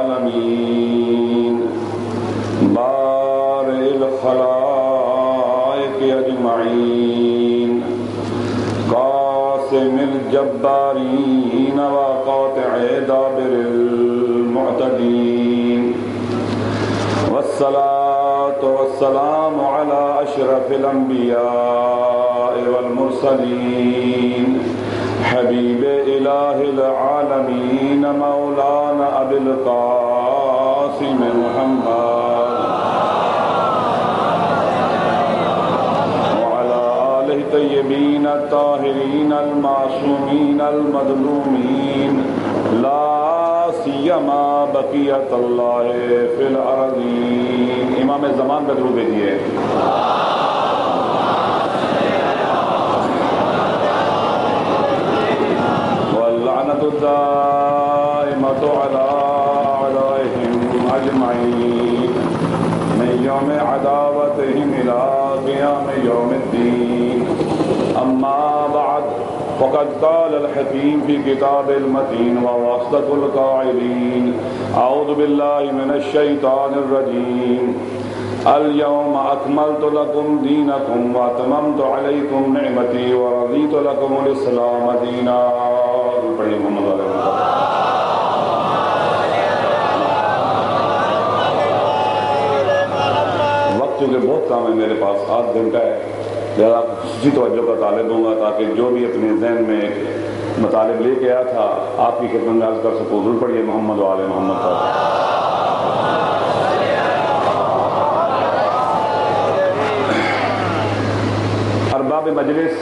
العالمين بارئ الخلائق أجمعين قاسم الجبارين وقاطع دابر المعتدين والصلاة والسلام على أشرف الأنبياء والمرسلين حبيب إله العالمين مولانا أبي القاسم محمد وعلى آله الطيبين الطاهرين المعصومين المظلومين لا سیما بقیت اللہ فی الارضین. امام زمان پہ درود بھیجیے. واللعنۃ الدائمۃ علی اعدائہم اجمعین من یوم عداوتہم الی قیام یوم الدین. اما بعد فقد قال الحكيم في كتاب المتين وواسطة القائلين أعوذ بالله من الشيطان الرجيم اليوم أكملت لكم دينكم وأتممت عليكم نعمتي ورضيت لكم الإسلام دينا. وقت چونکہ بہت کام ہے میرے پاس، 8 گھنٹہ ہے، لہذا خصوصی توجہ کا طالب دوں گا تاکہ جو بھی اپنے ذہن میں مطالب لے کے آیا تھا آپ کی خدمت میں عرض کر سکوں. ضرور پڑھیے محمد و آل محمد کا. ارباب مجلس،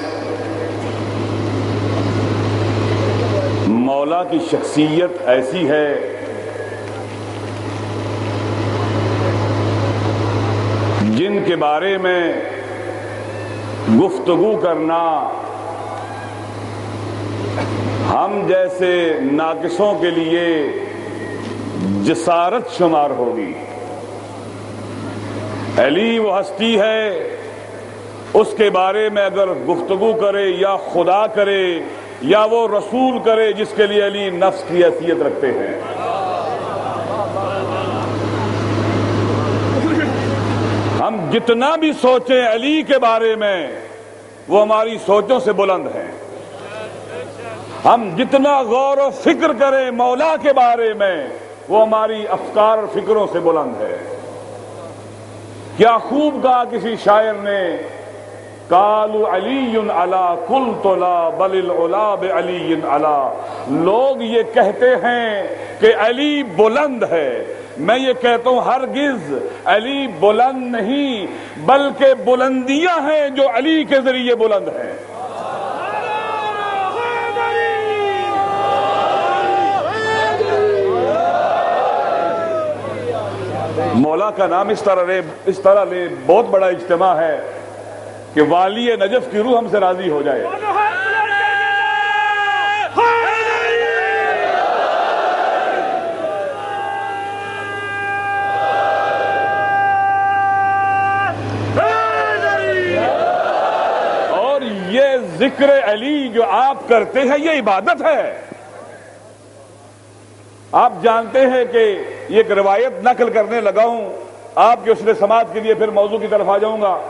مولا کی شخصیت ایسی ہے جن کے بارے میں گفتگو کرنا ہم جیسے ناقصوں کے لیے جسارت شمار ہوگی. علی وہ ہستی ہے، اس کے بارے میں اگر گفتگو کرے یا خدا کرے یا وہ رسول کرے جس کے لیے علی نفس کی حیثیت رکھتے ہیں. ہم جتنا بھی سوچیں علی کے بارے میں وہ ہماری سوچوں سے بلند ہیں. ہم جتنا غور و فکر کریں مولا کے بارے میں وہ ہماری افکار اور فکروں سے بلند ہے. کیا خوب کہا کسی شاعر نے، قالوا علی علی قلت لا بل العلا بعلی علی. لوگ یہ کہتے ہیں کہ علی بلند ہے، میں یہ کہتا ہوں ہرگز علی بلند نہیں، بلکہ بلندیاں ہیں جو علی کے ذریعے بلند ہیں. مولا کا نام اس طرح لے بہت بڑا اجتماع ہے کہ والی نجف کی روح ہم سے راضی ہو جائے. اور یہ ذکر علی جو آپ کرتے ہیں یہ عبادت ہے. آپ جانتے ہیں کہ یہ ایک روایت نقل کرنے لگا ہوں آپ کے حسن سماعت کے لیے، پھر موضوع کی طرف آ جاؤں گا،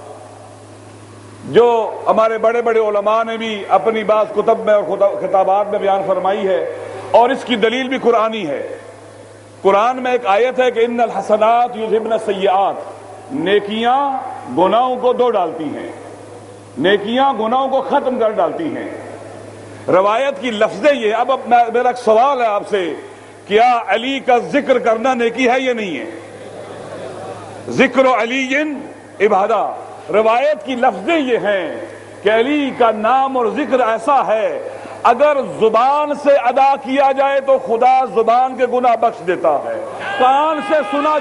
جو ہمارے بڑے بڑے علماء نے بھی اپنی بعض کتب میں اور خطابات میں بیان فرمائی ہے، اور اس کی دلیل بھی قرآنی ہے. قرآن میں ایک آیت ہے کہ ان الحسنات یذہبن السیئات، نیکیاں گناہوں کو دھو ڈالتی ہیں، نیکیاں گناہوں کو ختم کر ڈالتی ہیں. روایت کی لفظیں یہ. اب میرا ایک سوال ہے آپ سے، کیا علی کا ذکر کرنا نیکی ہے یا نہیں ہے؟ ذکر علی عبادہ. روایت کی لفظیں یہ ہیں کہ علی کا نام اور ذکر ایسا ہے اگر زبان سے ادا کیا جائے تو خدا زبان کے گناہ بخش دیتا ہے، کان سے سنا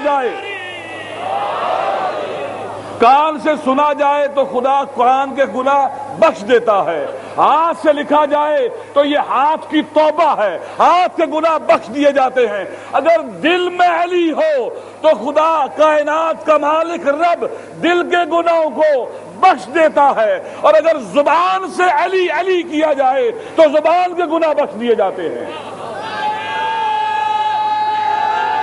جائے تو خدا کان کے گناہ بخش دیتا ہے، ہاتھ سے لکھا جائے تو یہ ہاتھ کی توبہ ہے، ہاتھ کے گناہ بخش دیے جاتے ہیں. اگر دل میں علی ہو تو خدا کائنات کا مالک رب دل کے گناہوں کو بخش دیتا ہے، اور اگر زبان سے علی علی کیا جائے تو زبان کے گناہ بخش دیے جاتے ہیں.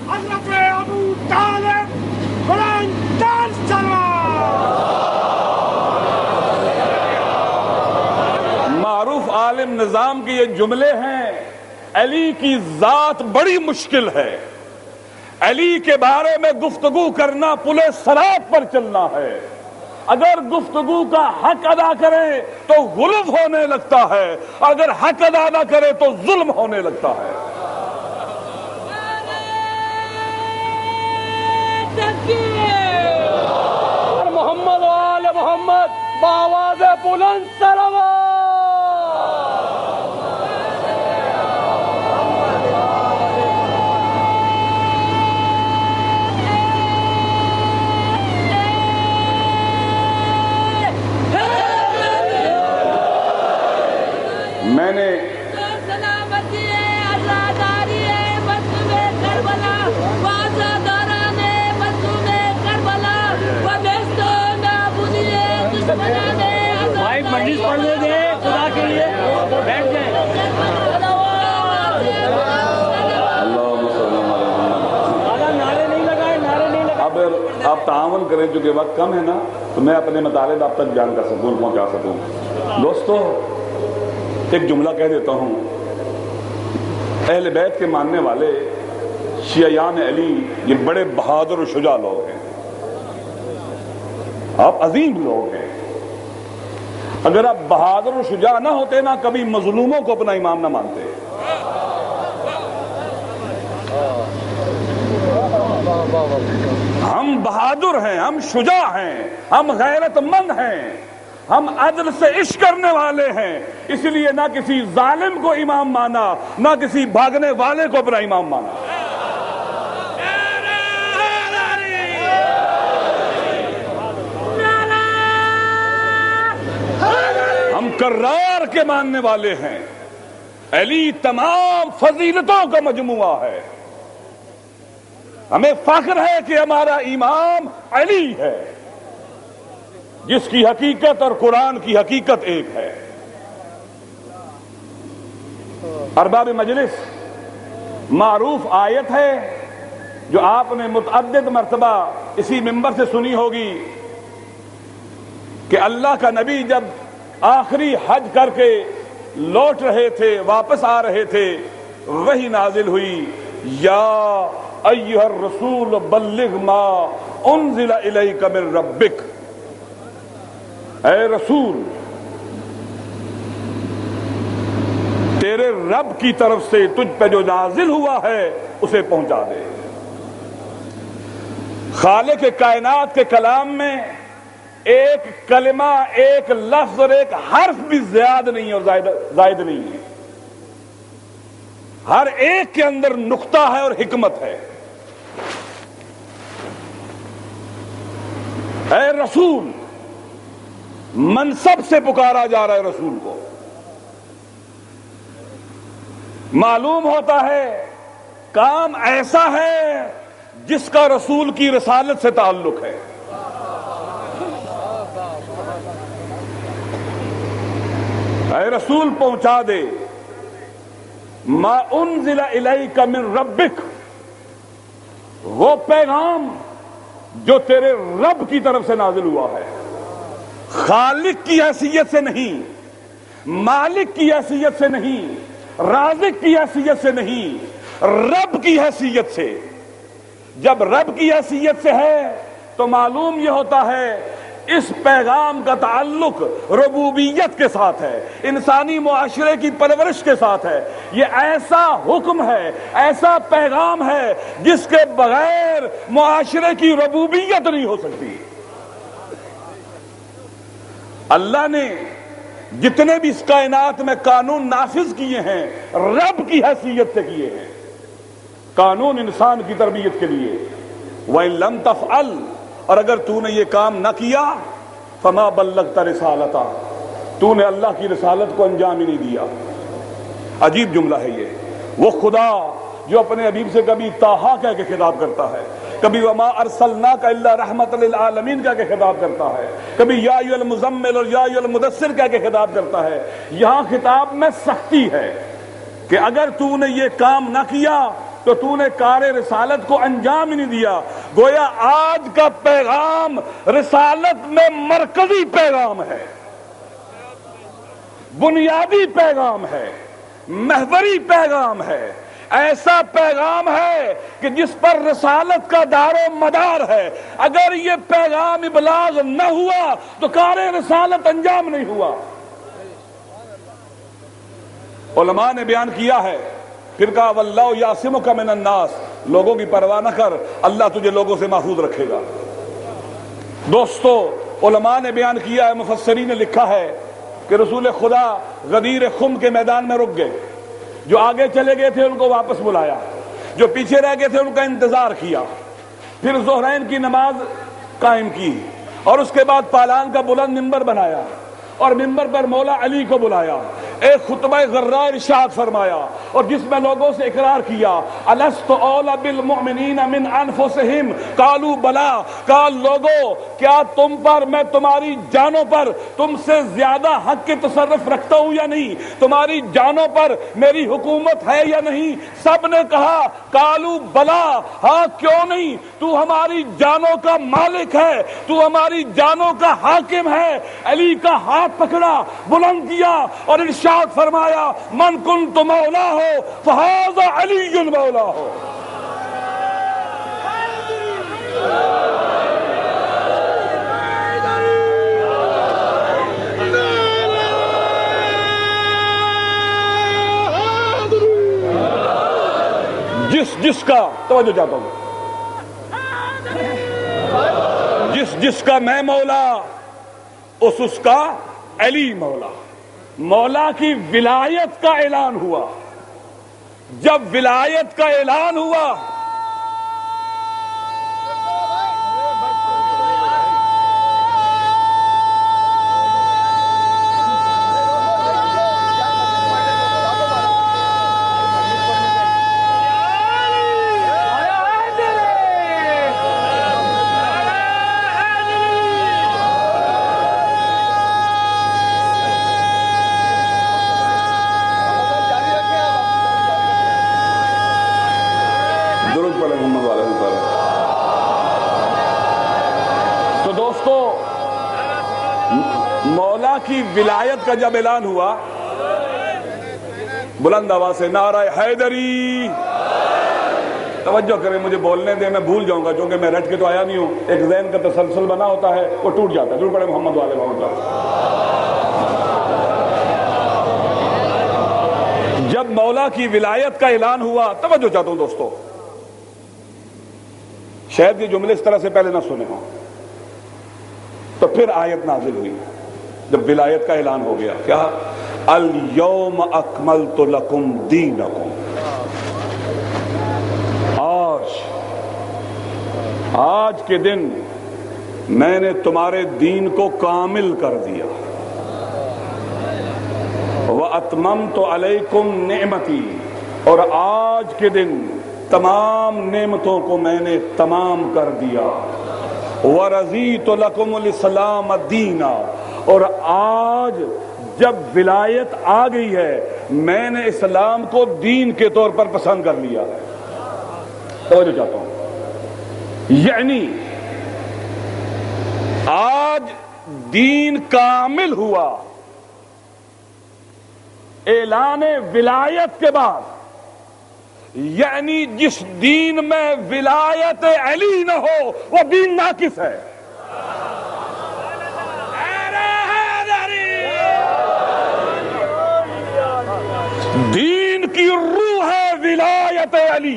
حضرت ابو طالب قرآن درس چلوا. معروف عالم نظام کے یہ جملے ہیں. علی کی ذات بڑی مشکل ہے. علی کے بارے میں گفتگو کرنا پلے صراط پر چلنا ہے. اگر گفتگو کا حق ادا کرے تو غلو ہونے لگتا ہے، اور اگر حق ادا نہ کرے تو ظلم ہونے لگتا ہے. محمد و آل محمد بآواز بلند صلوات. میں نے سلامتی ہے، آزاداری ہے، مظلوم کربلا، آزاداران مظلوم کربلا، وبستو نابودی ہے، دشمنان بھائی مجلس پڑھنے دیں خدا کے لیے، بیٹھ جائیں. نعرے نہیں لگائے، نعرے نہیں لگائے. اب آپ تعاون کریں، چونکہ وقت کم ہے نا، تو میں اپنے مطالب آپ تک بیان کر سکوں، پہنچا سکوں. دوستو، ایک جملہ کہہ دیتا ہوں. اہل بیت کے ماننے والے شیعیان علی یہ بڑے بہادر و شجاع لوگ ہیں. آپ عظیم لوگ ہیں. اگر آپ بہادر و شجاع نہ ہوتے نا، کبھی مظلوموں کو اپنا امام نہ مانتے. ہم بہادر ہیں، ہم شجاع ہیں، ہم غیرت مند ہیں، ہم عدل سے عشق کرنے والے ہیں. اس لیے نہ کسی ظالم کو امام مانا، نہ کسی بھاگنے والے کو اپنا امام مانا. ہم کرار کے ماننے والے ہیں. علی تمام فضیلتوں کا مجموعہ ہے. ہمیں فخر ہے کہ ہمارا امام علی ہے، جس کی حقیقت اور قرآن کی حقیقت ایک ہے. ارباب مجلس، معروف آیت ہے جو آپ نے متعدد مرتبہ اسی منبر سے سنی ہوگی کہ اللہ کا نبی جب آخری حج کر کے لوٹ رہے تھے، واپس آ رہے تھے، وہی نازل ہوئی، یا ایھا الرسول بلغ ما انزل الیک من ربک. اے رسول، تیرے رب کی طرف سے تجھ پہ جو نازل ہوا ہے اسے پہنچا دے. خالق کائنات کے کلام میں ایک کلمہ، ایک لفظ اور ایک حرف بھی زیادہ نہیں اور زائد نہیں ہے. ہر ایک کے اندر نقطہ ہے اور حکمت ہے. اے رسول، منصب سے پکارا جا رہا ہے رسول کو. معلوم ہوتا ہے کام ایسا ہے جس کا رسول کی رسالت سے تعلق ہے. اے رسول پہنچا دے ما انزل الیک من ربک، وہ پیغام جو تیرے رب کی طرف سے نازل ہوا ہے. خالق کی حیثیت سے نہیں، مالک کی حیثیت سے نہیں، رازق کی حیثیت سے نہیں، رب کی حیثیت سے. جب رب کی حیثیت سے ہے تو معلوم یہ ہوتا ہے اس پیغام کا تعلق ربوبیت کے ساتھ ہے، انسانی معاشرے کی پرورش کے ساتھ ہے. یہ ایسا حکم ہے، ایسا پیغام ہے جس کے بغیر معاشرے کی ربوبیت نہیں ہو سکتی. اللہ نے جتنے بھی اس کائنات میں قانون نافذ کیے ہیں رب کی حیثیت سے کیے ہیں. قانون انسان کی تربیت کے لیے. وَإِن لَمْ تَفْعَلْ، اور اگر تو نے یہ کام نہ کیا فَمَا بَلَّغْتَ رِسَالَتَهُ، تو نے اللہ کی رسالت کو انجام ہی نہیں دیا. عجیب جملہ ہے یہ. وہ خدا جو اپنے حبیب سے کبھی طٰہٰ کہہ کے خطاب کرتا ہے، کبھی وَمَا أَرْسَلْنَاكَ إِلَّا رَحْمَةً لِلْعَالَمِينَ کہہ کے خطاب کرتا ہے، کبھی یا ایھا المزمل اور یا ایھا المدثر کہہ کے خطاب کرتا ہے. یہاں خطاب میں سختی ہے کہ اگر تو نے یہ کام نہ کیا تو تو نے کار رسالت کو انجام ہی نہیں دیا۔ گویا آج کا پیغام رسالت میں مرکزی پیغام ہے، بنیادی پیغام ہے، محوری پیغام ہے، ایسا پیغام ہے کہ جس پر رسالت کا دار و مدار ہے۔ اگر یہ پیغام ابلاغ نہ ہوا تو کار رسالت انجام نہیں ہوا۔ علماء نے بیان کیا ہے، پھر کہا واللہ یعصمک من الناس، لوگوں کی پرواہ نہ کر، اللہ تجھے لوگوں سے محفوظ رکھے گا۔ دوستو، علماء نے بیان کیا ہے، مفسرین نے لکھا ہے کہ رسول خدا غدیر خم کے میدان میں رک گئے، جو آگے چلے گئے تھے ان کو واپس بلایا، جو پیچھے رہ گئے تھے ان کا انتظار کیا، پھر ظہرین کی نماز قائم کی، اور اس کے بعد پالان کا بلند ممبر بنایا، اور ممبر پر مولا علی کو بلایا، ایک خطبہ غرہ ارشاد فرمایا، اور جس میں لوگوں سے اقرار کیا الست اولی بالمؤمنین من انفسہم قالوا بلا، کہا لوگوں کیا تم پر، میں تمہاری جانوں پر تم سے زیادہ حق کے تصرف رکھتا ہوں یا نہیں، تمہاری جانوں پر میری حکومت ہے یا نہیں؟ سب نے کہا قالوا بلا، ہاں کیوں نہیں، تو ہماری جانوں کا مالک ہے، تو ہماری جانوں کا حاکم ہے۔ علی کا ہاتھ پکڑا، بلند کیا اور ارشاد فرمایا من کنت مولا ہو فہذا علی مولا ہو۔ جس کا توجہ چاہتا ہوں، جس کا میں مولا اس کا علی مولا۔ مولا کی ولایت کا اعلان ہوا، جب ولایت کا اعلان ہوا کی ولایت کا جب اعلان ہوا، بلند آواز سے نعرہ حیدری، توجہ کریں، مجھے بولنے دیں، میں بھول جاؤں گا کیونکہ میں رٹ کے تو آیا نہیں ہوں، ایک ذہن کا تسلسل بنا ہوتا ہے وہ ٹوٹ جاتا ہے۔ ضرور پڑھے محمد والے محمد۔ جب مولا کی ولایت کا اعلان ہوا، توجہ چاہتا ہوں دوستو، شاید یہ جملے اس طرح سے پہلے نہ سنے ہوں، تو پھر آیت نازل ہوئی جب ولایت کا اعلان ہو گیا، کیا الیوم اکملت لکم دینکم، آج کے دن میں نے تمہارے دین کو کامل کر دیا، واتممت علیکم نعمتی، اور آج کے دن تمام نعمتوں کو میں نے تمام کر دیا، ورضیت لکم الاسلام دینا، اور آج جب ولایت آ گئی ہے میں نے اسلام کو دین کے طور پر پسند کر لیا ہے۔ توجہ چاہتا ہوں، یعنی آج دین کامل ہوا، اعلان ولایت کے بعد، یعنی جس دین میں ولایت علی نہ ہو وہ دین ناقص ہے۔ دین کی روح ہے ولایت علی،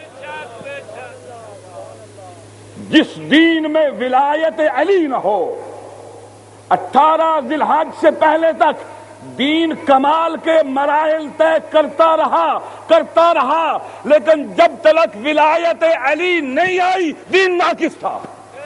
جس دین میں ولایت علی نہ ہو، 18 ذی الحج سے پہلے تک دین کمال کے مراحل طے کرتا رہا، لیکن جب تک ولایت علی نہیں آئی دین ناقص تھا۔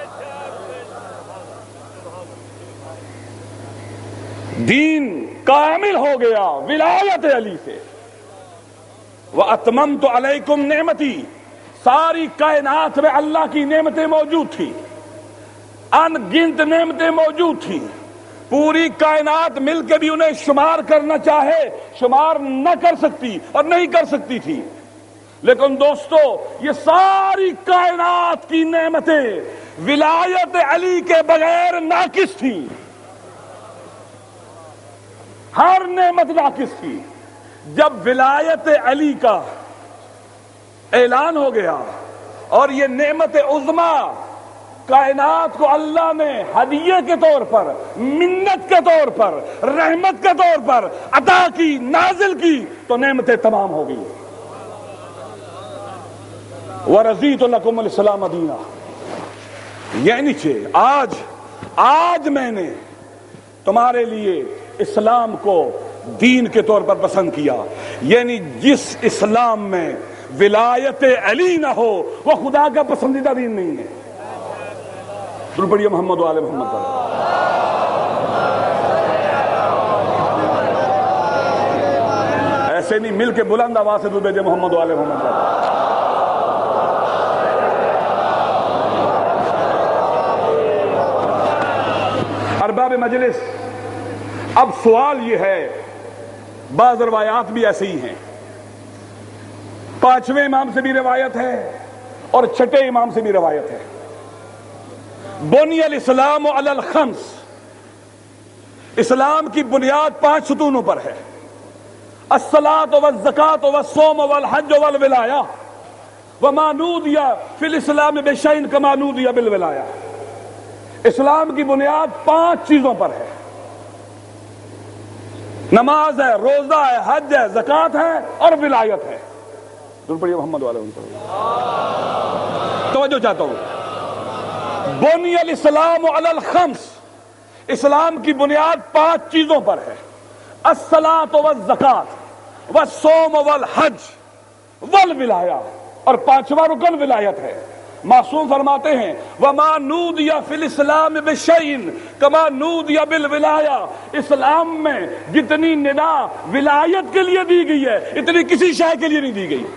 دین کامل ہو گیا ولایت علی سے۔ وَأَتْمَمْتُ عَلَيْكُمْ نِعْمَتِي، ساری کائنات میں اللہ کی نعمتیں موجود تھی، ان گنت نعمتیں موجود تھی، پوری کائنات مل کے بھی انہیں شمار کرنا چاہے شمار نہ کر سکتی اور نہیں کر سکتی تھی، لیکن دوستو یہ ساری کائنات کی نعمتیں ولایت علی کے بغیر ناقص تھی، ہر نعمت ناقص تھی۔ جب ولایت علی کا اعلان ہو گیا اور یہ نعمت عظمیٰ کائنات کو اللہ نے ہدیے کے طور پر، منت کے طور پر، رحمت کے طور پر عطا کی، نازل کی، تو نعمتیں تمام ہو گئی۔ وَرَضِيتُ لَكُمُ الْإِسْلَامَ دِينًا، یعنی کہ آج میں نے تمہارے لیے اسلام کو دین کے طور پر پسند کیا، یعنی جس اسلام میں ولایت علی نہ ہو وہ خدا کا پسندیدہ دین نہیں ہے۔ درود پڑھیے محمد و آل محمد پر۔ ایسے نہیں، مل کے بلند آواز سے درود بھیجے محمد و آل محمد پر۔ ارباب مجلس، اب سوال یہ ہے، بعض روایات بھی ایسے ہی ہیں، پانچویں امام سے بھی روایت ہے اور چھٹے امام سے بھی روایت ہے۔ بنی الاسلام علی الخمس، اسلام کی بنیاد 5 ستونوں پر ہے، الصلاۃ والزکاۃ والصوم والحج والولایہ، وما نودی فی الاسلام بشیء کما نودی بالولایہ۔ اسلام کی بنیاد 5 چیزوں پر ہے، نماز ہے، روزہ ہے، حج ہے، زکوٰۃ ہے اور ولایت ہے۔ درود پڑھیے محمد والے توجہ چاہتا ہوں۔ بنی الاسلام علی الخمس، اسلام کی بنیاد 5 چیزوں پر ہے، الصلاۃ والزکاۃ والصوم والحج والولایہ، اور 5واں رکن ولایت ہے۔ معصوم فرماتے ہیں وَمَا نُودِيَ فِي الْإِسْلَامِ بِشَيْءٍ كَمَا نُودِيَ بِالْوِلَایَةِ، اسلام میں جتنی ندا ولایت کے لیے دی گئی ہے اتنی کسی شے کے لیے نہیں دی گئی۔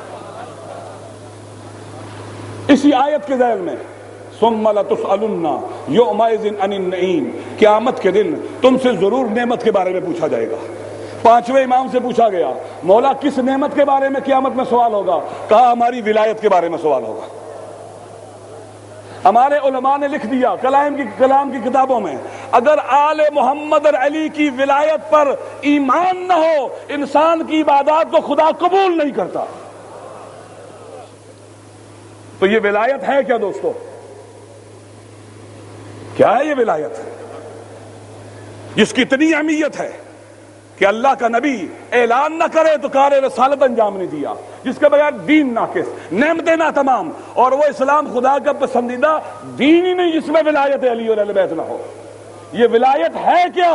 اسی آیت کے ذیل میں ثُمَّ لَتُسْأَلُنَّ يَوْمَئِذٍ عَنِ النَّعِيمِ، قیامت کے دن تم سے ضرور نعمت کے بارے میں پوچھا جائے گا۔ 5ویں امام سے پوچھا گیا مولا کس نعمت کے بارے میں قیامت میں سوال ہوگا؟ کہا ہماری ولایت کے بارے میں سوال ہوگا۔ ہمارے علماء نے لکھ دیا کلام کی کتابوں میں، اگر آل محمد اور علی کی ولایت پر ایمان نہ ہو انسان کی عبادات کو خدا قبول نہیں کرتا۔ تو یہ ولایت ہے کیا دوستو؟ کیا ہے یہ ولایت جس کی اتنی اہمیت ہے کہ اللہ کا نبی اعلان نہ کرے تو کار رسالت انجام نہیں دیا، جس کے بغیر دین ناقص، نعمتیں نہ تمام، اور وہ اسلام خدا کا پسندیدہ دین ہی نہیں جس میں ولایت علی اور اہل بیت نہ ہو۔ یہ ولایت ہے کیا؟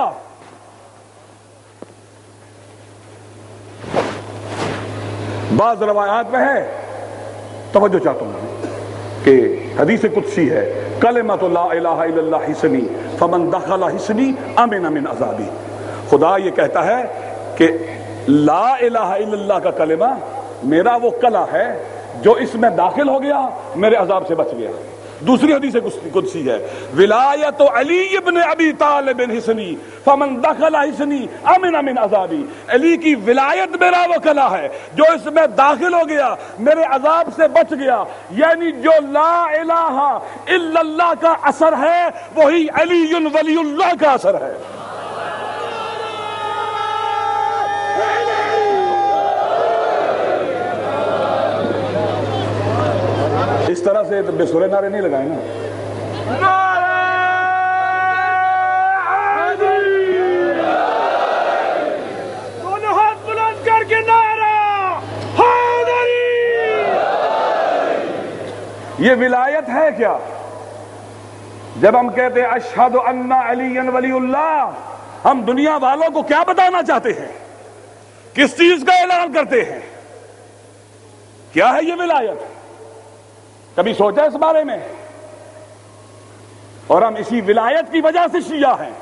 بعض روایات میں ہے، توجہ چاہتا ہوں کہ حدیث قدسی ہے، کلمۃ لا الہ الا اللہ حصنی فمن دخل حصنی امن من عذابی۔ خدا یہ کہتا ہے کہ لا الہ الا اللہ کا کلمہ میرا وہ کلا ہے جو اس میں داخل ہو گیا میرے عذاب سے بچ گیا۔ دوسری حدیث قدسی ہے، ولایت علی ابن ابی طالب حصنی فمن دخل حصنی امن من عذابی۔ علی کی ولایت میرا وہ کلا ہے جو اس میں داخل ہو گیا میرے عذاب سے بچ گیا، یعنی جو لا الہ الا اللہ کا اثر ہے وہی علی ولی اللہ کا اثر ہے۔ اس طرح سے بے سورے نعرے نہیں لگائے نا۔ دونوں ہاتھ بلند کر کے نعرہ حیدری۔ یہ ولایت ہے کیا؟ جب ہم کہتے ہیں اشہد ان علی ولی اللہ، ہم دنیا والوں کو کیا بتانا چاہتے ہیں؟ کس چیز کا اعلان کرتے ہیں؟ کیا ہے یہ ولایت؟ کبھی سوچا اس بارے میں؟ اور ہم اسی ولایت کی وجہ سے شیعہ ہیں،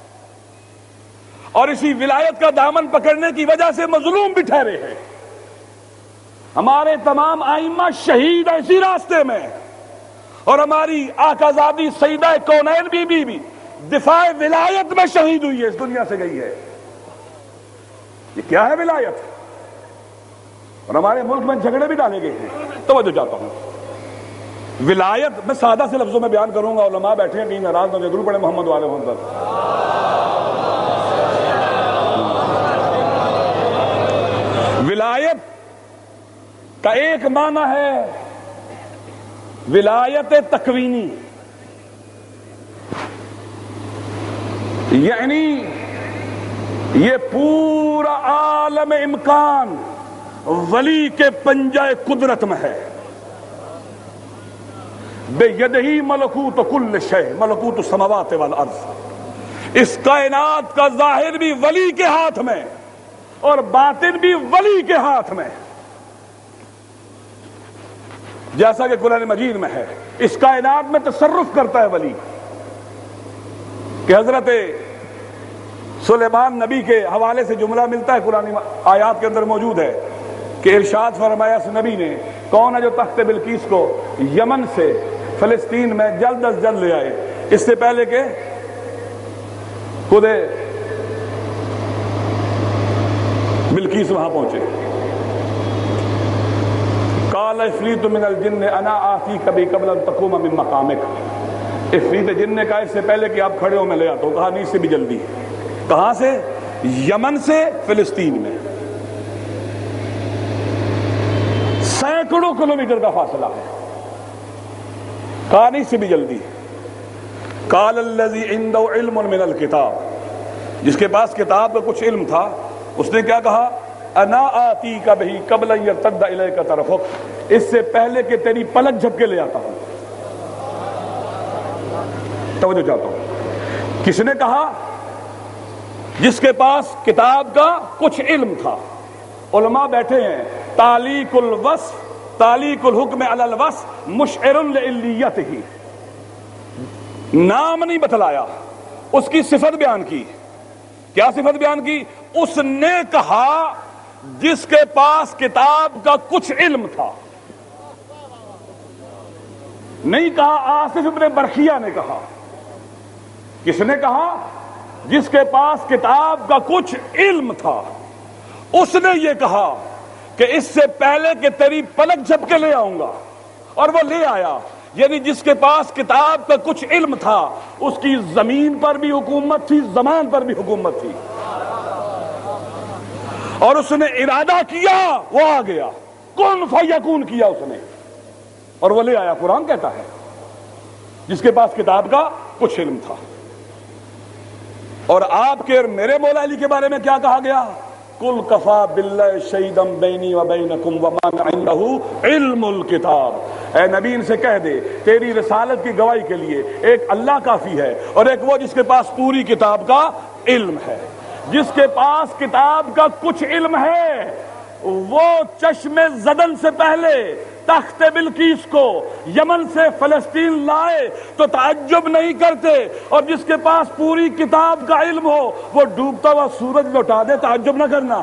اور اسی ولایت کا دامن پکڑنے کی وجہ سے مظلوم بھی ٹھہرے ہیں۔ ہمارے تمام ائمہ شہید ہیں اسی راستے میں، اور ہماری آقازادی سیدہ کونین بی بی دفاع ولایت میں شہید ہوئی ہے، اس دنیا سے گئی ہے۔ یہ کیا ہے ولایت؟ اور ہمارے ملک میں جھگڑے بھی ڈالے گئے ہیں. توجہ چاہتا ہوں. ولایت میں سادہ سے لفظوں میں بیان کروں گا. علماء بیٹھے ہیں کہیں ناراض نہ درود پڑے محمد والے محمد. ولایت کا ایک معنی ہے ولایت تکوینی، یعنی یہ پورا عالم امکان ولی کے پنجہ قدرت میں ہے. بیدہی ملکوت کل شیء ملکوت السماوات والارض. اس کائنات کا ظاہر بھی ولی کے ہاتھ میں اور باطن بھی ولی کے ہاتھ میں، جیسا کہ قرآن مجید میں ہے. اس کائنات میں تصرف کرتا ہے ولی. کہ حضرت سلیمان نبی کے حوالے سے جملہ ملتا ہے قرآن آیات کے اندر موجود ہے کہ ارشاد فرمایا اس نبی نے کون ہے جو تخت بلقیس کو یمن سے فلسطین میں جلد از جلد لے آئے، اس سے پہلے کہ خود بلقیس وہاں پہنچے. قال عفریت من الجن انا آتیک بہ قبل ان تقوم من مقامک. عفریت جن نے کہا اس سے پہلے کہ آپ کھڑے ہو میں لے آتا ہوں. کہا نہیں، اس سے بھی جلدی. کہاں سے؟ یمن سے فلسطین میں سینکڑوں کلومیٹر کا فاصلہ ہے. کہا نہیں، اس سے بھی جلدی. قال الذی عنده علم من الکتاب. جس کے پاس کتاب کا کچھ علم تھا اس نے کیا کہا؟ انا آتیک بہ قبل ان یرتد الیک طرفک. اس سے پہلے کہ تیری پلک جھپکے لے آتا ہوں. توجہ چاہتا ہوں. کس نے کہا؟ جس کے پاس کتاب کا کچھ علم تھا. علماء بیٹھے ہیں. تعلیق الوصف تعلیق الحکم علی الوصف مشعر لعلیتہ. نام نہیں بتلایا، اس کی صفت بیان کی. کیا صفت بیان کی؟ اس نے کہا جس کے پاس کتاب کا کچھ علم تھا. نہیں کہا آصف ابن برخیہ نے کہا. کس نے کہا؟ جس کے پاس کتاب کا کچھ علم تھا. اس نے یہ کہا کہ اس سے پہلے کہ تیری پلک جھپکے لے آؤں گا. اور وہ لے آیا. یعنی جس کے پاس کتاب کا کچھ علم تھا اس کی زمین پر بھی حکومت تھی، زمان پر بھی حکومت تھی. اور اس نے ارادہ کیا وہ آ گیا. کن فیکون کیا اس نے اور وہ لے آیا. قرآن کہتا ہے جس کے پاس کتاب کا کچھ علم تھا. اور آپ کے اور میرے مولا علی کے بارے میں کیا کہا گیا؟ قل کفا باللہ شہیدا بینی و بینکم ومن عنده علم الکتاب. اے نبی ان سے کہہ دے تیری رسالت کی گواہی کے لیے ایک اللہ کافی ہے اور ایک وہ جس کے پاس پوری کتاب کا علم ہے. جس کے پاس کتاب کا کچھ علم ہے وہ چشم زدن سے پہلے تخت بلقیس کو یمن سے فلسطین لائے تو تعجب نہیں کرتے، اور جس کے پاس پوری کتاب کا علم ہو وہ ڈوبتا ہوا سورج لوٹا دے، تعجب نہ کرنا.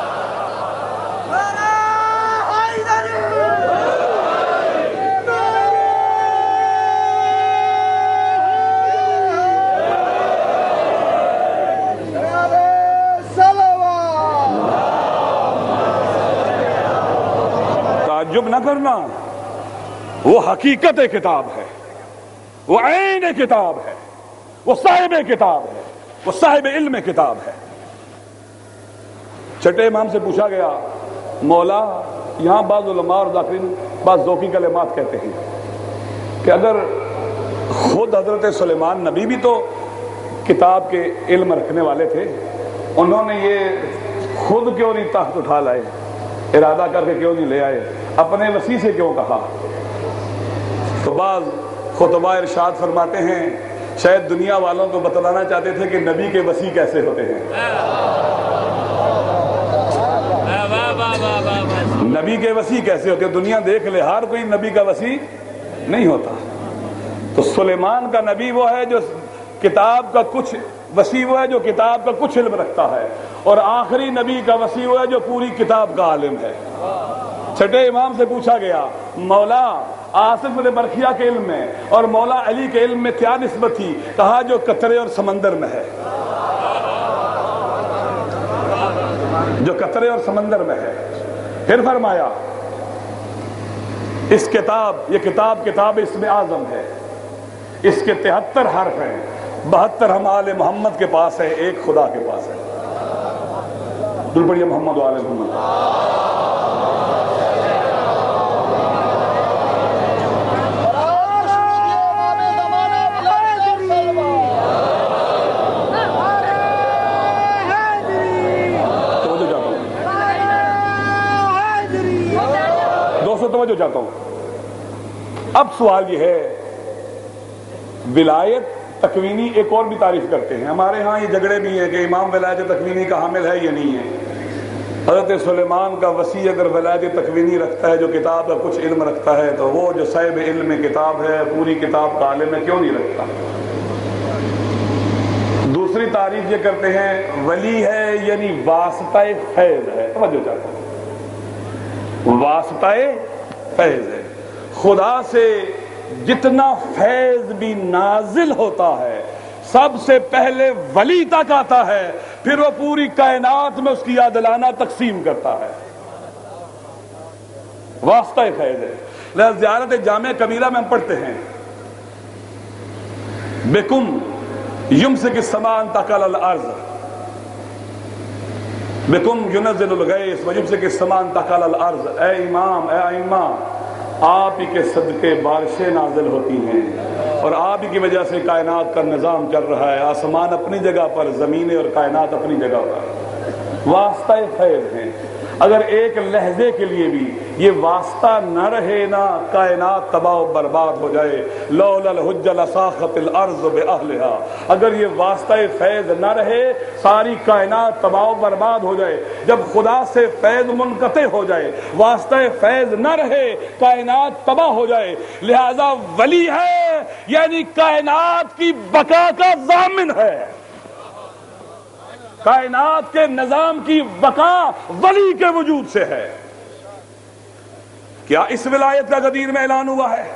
تعجب نہ کرنا. وہ حقیقت کتاب ہے، وہ عین کتاب ہے، وہ صاحب کتاب ہے، وہ صاحب علم کتاب ہے. چھٹے امام سے پوچھا گیا مولا، یہاں بعض علماء اور ذاکرین بعض ذوقی کلمات کہتے ہیں کہ اگر خود حضرت سلیمان نبی بھی تو کتاب کے علم رکھنے والے تھے، انہوں نے یہ خود کیوں نہیں تخت اٹھا لائے، ارادہ کر کے کیوں نہیں لے آئے، اپنے وسیع سے کیوں کہا؟ تو بعض خطبہ ارشاد فرماتے ہیں شاید دنیا والوں کو بتلانا چاہتے تھے کہ نبی کے وسیع کیسے ہوتے ہیں. نبی کے وسیع کیسے ہوتے ہیں؟ دنیا دیکھ لے، ہر کوئی نبی کا وسیع نہیں ہوتا. تو سلیمان کا نبی وہ ہے جو کتاب کا کچھ وسیع وہ ہے جو کتاب کا کچھ علم رکھتا ہے، اور آخری نبی کا وسیع وہ ہے جو پوری کتاب کا عالم ہے. چھٹے امام سے پوچھا گیا مولا آصف بن برخیہ کے علم میں اور مولا علی کے علم میں کیا نسبت تھی؟ کہا جو قطرے اور سمندر میں ہے، جو قطرے اور سمندر میں ہے. پھر فرمایا اس کتاب، یہ کتاب اسم اعظم ہے، اس کے 73 حرف ہیں، 72 ہم آل محمد کے پاس ہے، ایک خدا کے پاس ہے۔ درود پڑھیے محمد و آل محمد۔ توجہ چاہتا ہوں۔ اب سوال یہ ہے، ولایت تکوینی ایک اور بھی تعریف کرتے ہیں، ہمارے ہاں یہ جھگڑے بھی ہیں کہ امام ولایت تکوینی کا حامل ہے یا نہیں ہے۔ حضرت سلیمان کا وصی اگر ولایت تکوینی رکھتا ہے، جو کتاب کا کچھ علم رکھتا ہے، تو وہ جو صاحب علم کتاب ہے، پوری کتاب کا عالم ہے، کیوں نہیں رکھتا؟ دوسری تعریف یہ کرتے ہیں ولی ہے یعنی واسطہ فیض ہے۔ توجہ چاہتا ہوں، واسطہ فیض ہے، خدا سے جتنا فیض بھی نازل ہوتا ہے سب سے پہلے ولی تک آتا ہے، پھر وہ پوری کائنات میں اس کی عادلانہ تقسیم کرتا ہے، واسطہ فیض ہے۔ لہذا زیارت جامع کبیرہ میں ہم پڑھتے ہیں بکم یمسک السماء ان تقع علی الارض، بکم ینزل الغیث ویمسک السماء ان تقع علی الارض۔ اے امام، اے ائمہ، آپ ہی کے صدقے بارشیں نازل ہوتی ہیں اور آپ ہی کی وجہ سے کائنات کا نظام چل رہا ہے، آسمان اپنی جگہ پر، زمینیں اور کائنات اپنی جگہ پر، واسطہ فیض ہیں۔ اگر ایک لہجے کے لیے بھی یہ واسطہ نہ رہے نا، کائنات تباہ و برباد ہو جائے۔ لولا الحج لساخت الارض باہلها، اگر یہ واسطہ فیض نہ رہے ساری کائنات تباہ و برباد ہو جائے۔ جب خدا سے فیض منقطع ہو جائے، واسطہ فیض نہ رہے، کائنات تباہ ہو جائے۔ لہذا ولی ہے یعنی کائنات کی بقا کا ضامن ہے، کائنات کے نظام کی بقا ولی کے وجود سے ہے۔ کیا اس ولایت کا غدیر میں اعلان ہوا ہے؟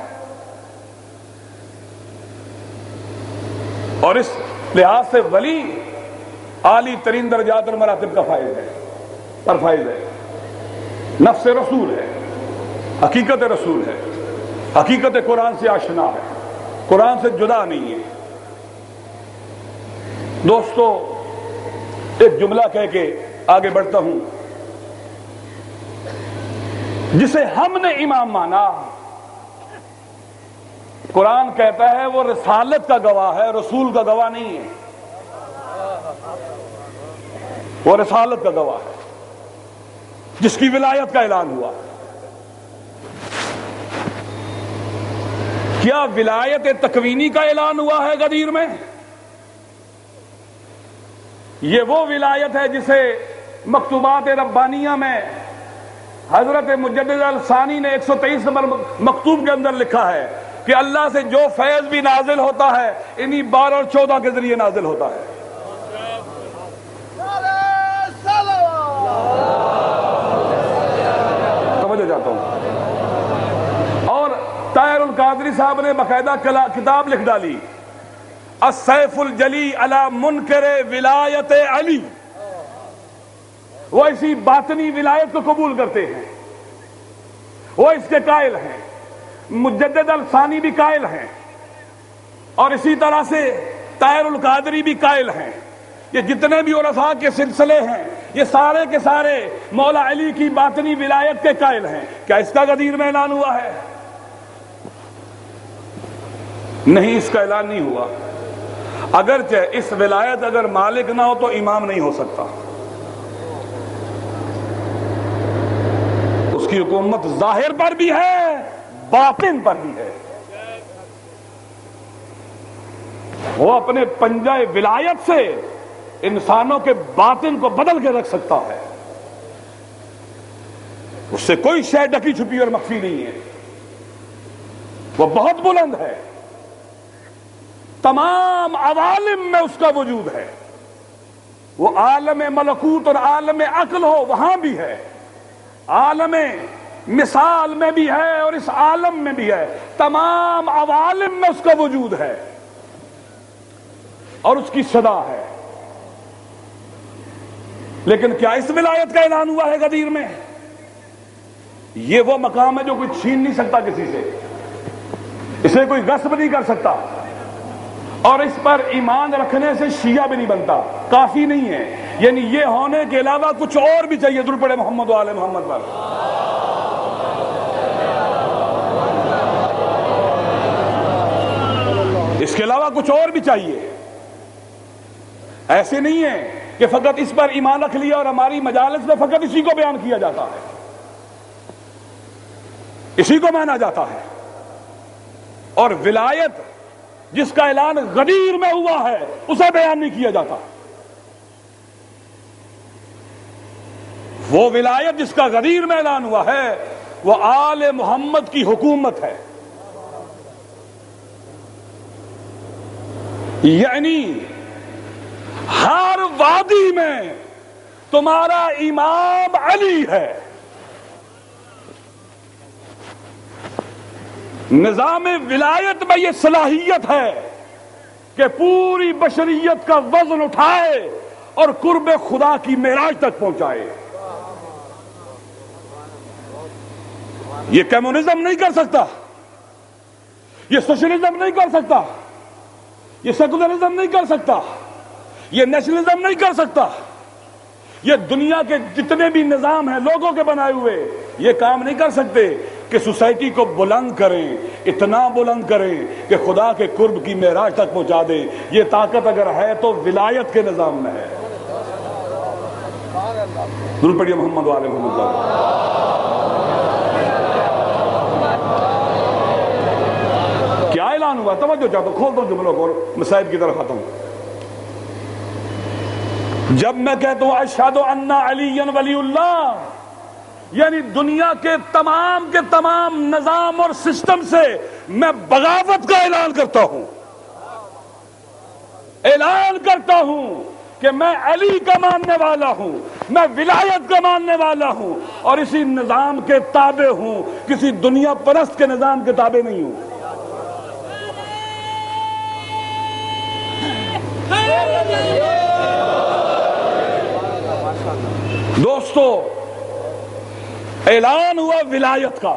اور اس لحاظ سے ولی عالی ترین درجات اور مراتب کا فائز ہے، پر فائز ہے، نفس رسول ہے، حقیقت رسول ہے، حقیقت قرآن سے آشنا ہے، قرآن سے جدا نہیں ہے۔ دوستو، ایک جملہ کہہ کے آگے بڑھتا ہوں، جسے ہم نے امام مانا، قرآن کہتا ہے وہ رسالت کا گواہ ہے، رسول کا گواہ نہیں ہے، وہ رسالت کا گواہ ہے جس کی ولایت کا اعلان ہوا۔ کیا ولایت تکوینی کا اعلان ہوا ہے غدیر میں؟ یہ وہ ولایت ہے جسے مکتوبات ربانیہ میں حضرت مجدد الثانی نے 123 نمبر مکتوب کے اندر لکھا ہے کہ اللہ سے جو فیض بھی نازل ہوتا ہے انہی 12 اور 14 کے ذریعے نازل ہوتا ہے۔ سمجھ جاتا ہوں۔ اور طاہر القادری صاحب نے باقاعدہ کتاب لکھ ڈالی، السیف الجلی علی منکر ولایت علی۔ وہ اسی باطنی ولایت کو قبول کرتے ہیں، وہ اس کے قائل ہیں، مجدد الثانی بھی قائل ہیں، اور اسی طرح سے طاہر القادری بھی قائل ہیں۔ یہ جتنے بھی عرفاء کے سلسلے ہیں یہ سارے کے سارے مولا علی کی باطنی ولایت کے قائل ہیں۔ کیا اس کا غدیر میں اعلان ہوا ہے؟ نہیں، اس کا اعلان نہیں ہوا۔ اگرچہ اس ولایت اگر مالک نہ ہو تو امام نہیں ہو سکتا، اس کی حکومت ظاہر پر بھی ہے باطن پر بھی ہے۔ وہ اپنے پنجہ ولایت سے انسانوں کے باطن کو بدل کے رکھ سکتا ہے، اس سے کوئی شے ڈکی چھپی اور مخفی نہیں ہے، وہ بہت بلند ہے، تمام عوالم میں اس کا وجود ہے۔ وہ عالم ملکوت اور عالم عقل ہو وہاں بھی ہے، عالم مثال میں بھی ہے اور اس عالم میں بھی ہے، تمام عوالم میں اس کا وجود ہے اور اس کی صدا ہے۔ لیکن کیا اس ولایت کا اعلان ہوا ہے غدیر میں؟ یہ وہ مقام ہے جو کوئی چھین نہیں سکتا کسی سے، اسے کوئی غصب نہیں کر سکتا، اور اس پر ایمان رکھنے سے شیعہ بھی نہیں بنتا، کافی نہیں ہے، یعنی یہ ہونے کے علاوہ کچھ اور بھی چاہیے۔ درود پڑھے محمد و آل محمد پر۔ اس کے علاوہ کچھ اور بھی چاہیے، ایسے نہیں ہے کہ فقط اس پر ایمان رکھ لیا اور ہماری مجالس میں فقط اسی کو بیان کیا جاتا ہے، اسی کو مانا جاتا ہے، اور ولایت جس کا اعلان غدیر میں ہوا ہے اسے بیان نہیں کیا جاتا۔ وہ ولایت جس کا غدیر میں اعلان ہوا ہے وہ آل محمد کی حکومت ہے، یعنی ہر وادی میں تمہارا امام علی ہے۔ نظام ولایت میں یہ صلاحیت ہے کہ پوری بشریت کا وزن اٹھائے اور قرب خدا کی معراج تک پہنچائے۔ یہ کمیونزم نہیں کر سکتا، یہ سوشلزم نہیں کر سکتا، یہ سیکولرزم نہیں کر سکتا، یہ نیشنلزم نہیں کر سکتا، یہ دنیا کے جتنے بھی نظام ہیں لوگوں کے بنائے ہوئے یہ کام نہیں کر سکتے کہ سوسائٹی کو بلند کریں، اتنا بلند کریں کہ خدا کے قرب کی معراج تک پہنچا دیں۔ یہ طاقت اگر ہے تو ولایت کے نظام میں ہے۔ درود پڑھیے محمد و آل محمد۔ کیا اعلان ہوا؟ توجہ چاہتا ہوں، کھول دو جملوں کو اور مسائب کی طرف آتا ہوں۔ جب میں کہتا ہوں اشہد ان علی ولی اللہ، یعنی دنیا کے تمام نظام اور سسٹم سے میں بغاوت کا اعلان کرتا ہوں، اعلان کرتا ہوں کہ میں علی کا ماننے والا ہوں، میں ولایت کا ماننے والا ہوں، اور اسی نظام کے تابع ہوں، کسی دنیا پرست کے نظام کے تابع نہیں ہوں۔ دوستو، اعلان ہوا ولایت کا،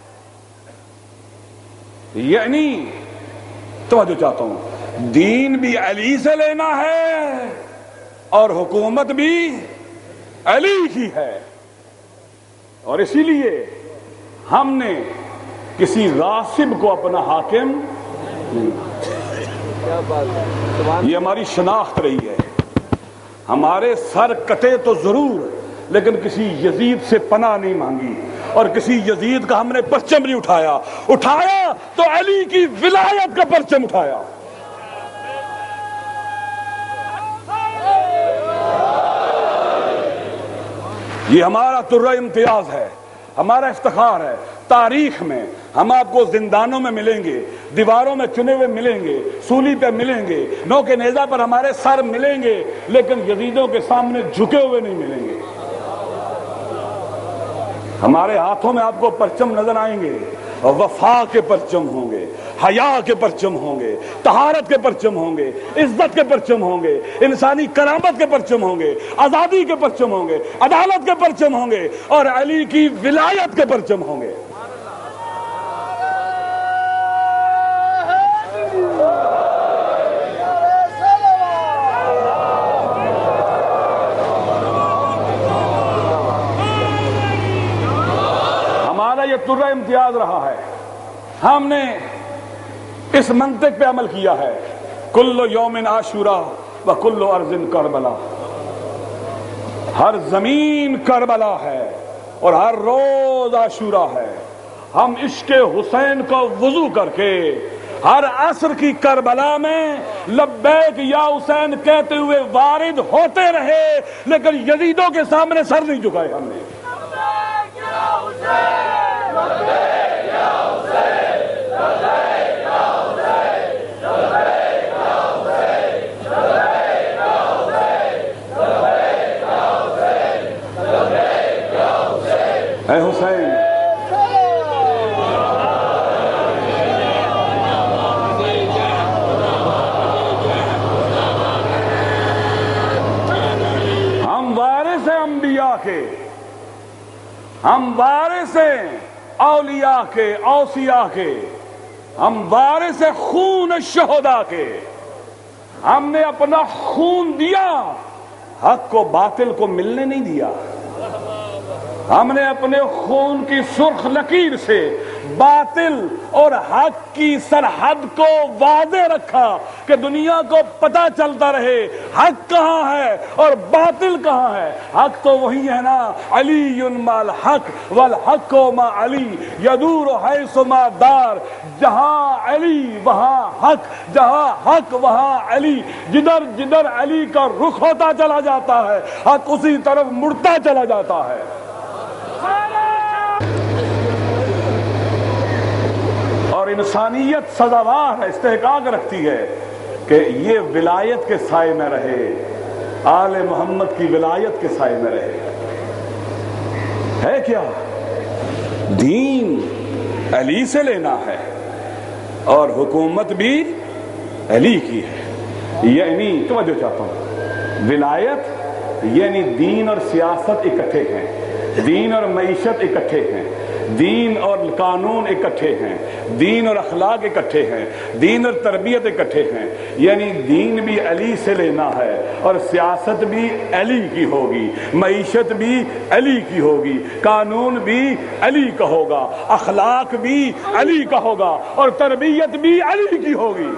یعنی توجہ چاہتا ہوں، دین بھی علی سے لینا ہے اور حکومت بھی علی کی ہے، اور اسی لیے ہم نے کسی غاصب کو اپنا حاکم یہ ہماری شناخت رہی ہے۔ ہمارے سر کٹے تو ضرور، لیکن کسی یزید سے پناہ نہیں مانگی، اور کسی یزید کا ہم نے پرچم نہیں اٹھایا تو علی کی ولایت کا پرچم اٹھایا۔ یہ ہمارا ترہ امتیاز ہے، ہمارا افتخار ہے۔ تاریخ میں ہم آپ کو زندانوں میں ملیں گے، دیواروں میں چنے ہوئے ملیں گے، سولی پہ ملیں گے، نوک نیزہ پر ہمارے سر ملیں گے، لیکن یزیدوں کے سامنے جھکے ہوئے نہیں ملیں گے۔ ہمارے ہاتھوں میں آپ کو پرچم نظر آئیں گے، وفا کے پرچم ہوں گے، حیا کے پرچم ہوں گے، طہارت کے پرچم ہوں گے، عزت کے پرچم ہوں گے، انسانی کرامت کے پرچم ہوں گے، آزادی کے پرچم ہوں گے، عدالت کے پرچم ہوں گے، اور علی کی ولایت کے پرچم ہوں گے۔ یہ ترہ امتیاز رہا ہے، ہم نے اس منطق پہ عمل کیا ہے، کل یوم عاشورا و کل ارض کربلا، ہر زمین کربلا ہے اور ہر روز عاشورا ہے۔ ہم عشق حسین کو وضو کر کے ہر عصر کی کربلا میں لبیک یا حسین کہتے ہوئے وارد ہوتے رہے، لیکن یزیدوں کے سامنے سر نہیں جھکائے ہم نے۔ اے حسین، ہم وارث ہیں انبیاء کے، ہم وارث وارث ہیں اولیاء کے، اوصیاء کے، ہم وارث خون شہداء کے. ہم نے اپنا خون دیا، حق کو باطل کو ملنے نہیں دیا. ہم نے اپنے خون کی سرخ لکیر سے باطل اور حق کی سرحد کو واضح رکھا کہ دنیا کو پتہ چلتا رہے حق کہاں ہے اور باطل کہاں ہے. حق تو وہی ہے نا، علی مع الحق والحق مع علی یدور حیث ما دار. جہاں علی وہاں حق، جہاں حق وہاں علی. جدھر جدھر علی کا رخ ہوتا چلا جاتا ہے حق اسی طرف مڑتا چلا جاتا ہے. اور انسانیت سزاوار ہے، استحقاق رکھتی ہے کہ یہ ولایت کے سائے میں رہے، آل محمد کی ولایت کے سائے میں رہے. ہے کیا؟ دین علی سے لینا ہے اور حکومت بھی علی کی ہے. یعنی توجہ چاہتا ہوں، ولایت یعنی دین اور سیاست اکٹھے ہیں، دین اور معیشت اکٹھے ہیں، دین اور قانون اکٹھے ہیں، دین اور اخلاق اکٹھے ہیں، دین اور تربیت اکٹھے ہیں. یعنی دین بھی علی سے لینا ہے اور سیاست بھی علی کی ہوگی، معیشت بھی علی کی ہوگی، قانون بھی علی کا ہوگا، اخلاق بھی علی کا ہوگا اور تربیت بھی علی کی ہوگی.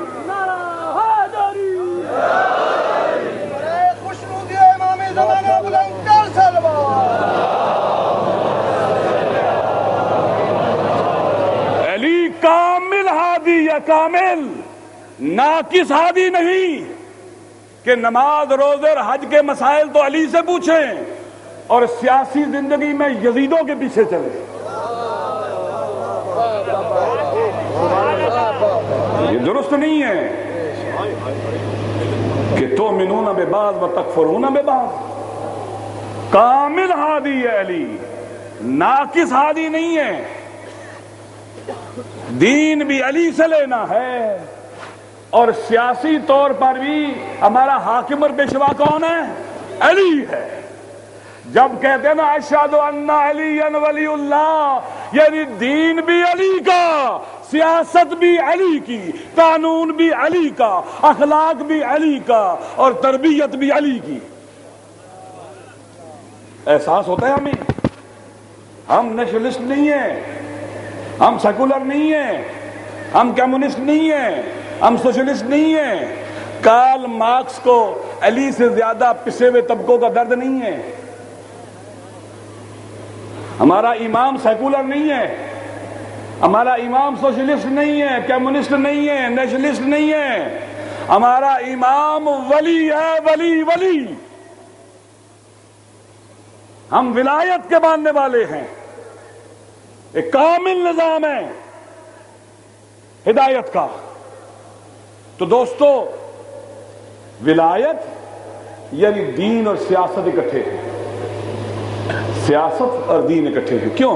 علی کامل ہادی یا کامل، ناقص ہادی نہیں کہ نماز روزے اور حج کے مسائل تو علی سے پوچھیں اور سیاسی زندگی میں یزیدوں کے پیچھے چلیں. یہ درست نہیں ہے کہ تؤمنون ببعض وتکفرون ببعض. کامل ہادی ہے علی، ناقص ہادی نہیں ہے. دین بھی علی سے لینا ہے اور سیاسی طور پر بھی ہمارا حاکم اور پیشوا کون ہے؟ علی ہے. جب کہتے ہیں نا اشہد ان علی ولی اللہ، یعنی دین بھی علی کا، سیاست بھی علی کی، قانون بھی علی کا، اخلاق بھی علی کا اور تربیت بھی علی کی. احساس ہوتا ہے ہمیں؟ ہم نیشنلسٹ نہیں ہیں، ہم سیکولر نہیں ہیں، ہم کمیونسٹ نہیں ہیں، ہم سوشلسٹ نہیں ہیں. کارل مارکس کو علی سے زیادہ پسے ہوئے طبقوں کا درد نہیں ہے. ہمارا امام سیکولر نہیں ہے، ہمارا امام سوشلسٹ نہیں ہے، کمیونسٹ نہیں ہے، نیشنلسٹ نہیں ہے. ہمارا امام ولی ہے، ولی ولی. ہم ولایت کے ماننے والے ہیں. ایک کامل نظام ہے ہدایت کا. تو دوستو، ولایت یعنی دین اور سیاست اکٹھے ہیں، سیاست اور دین اکٹھے ہیں. کیوں؟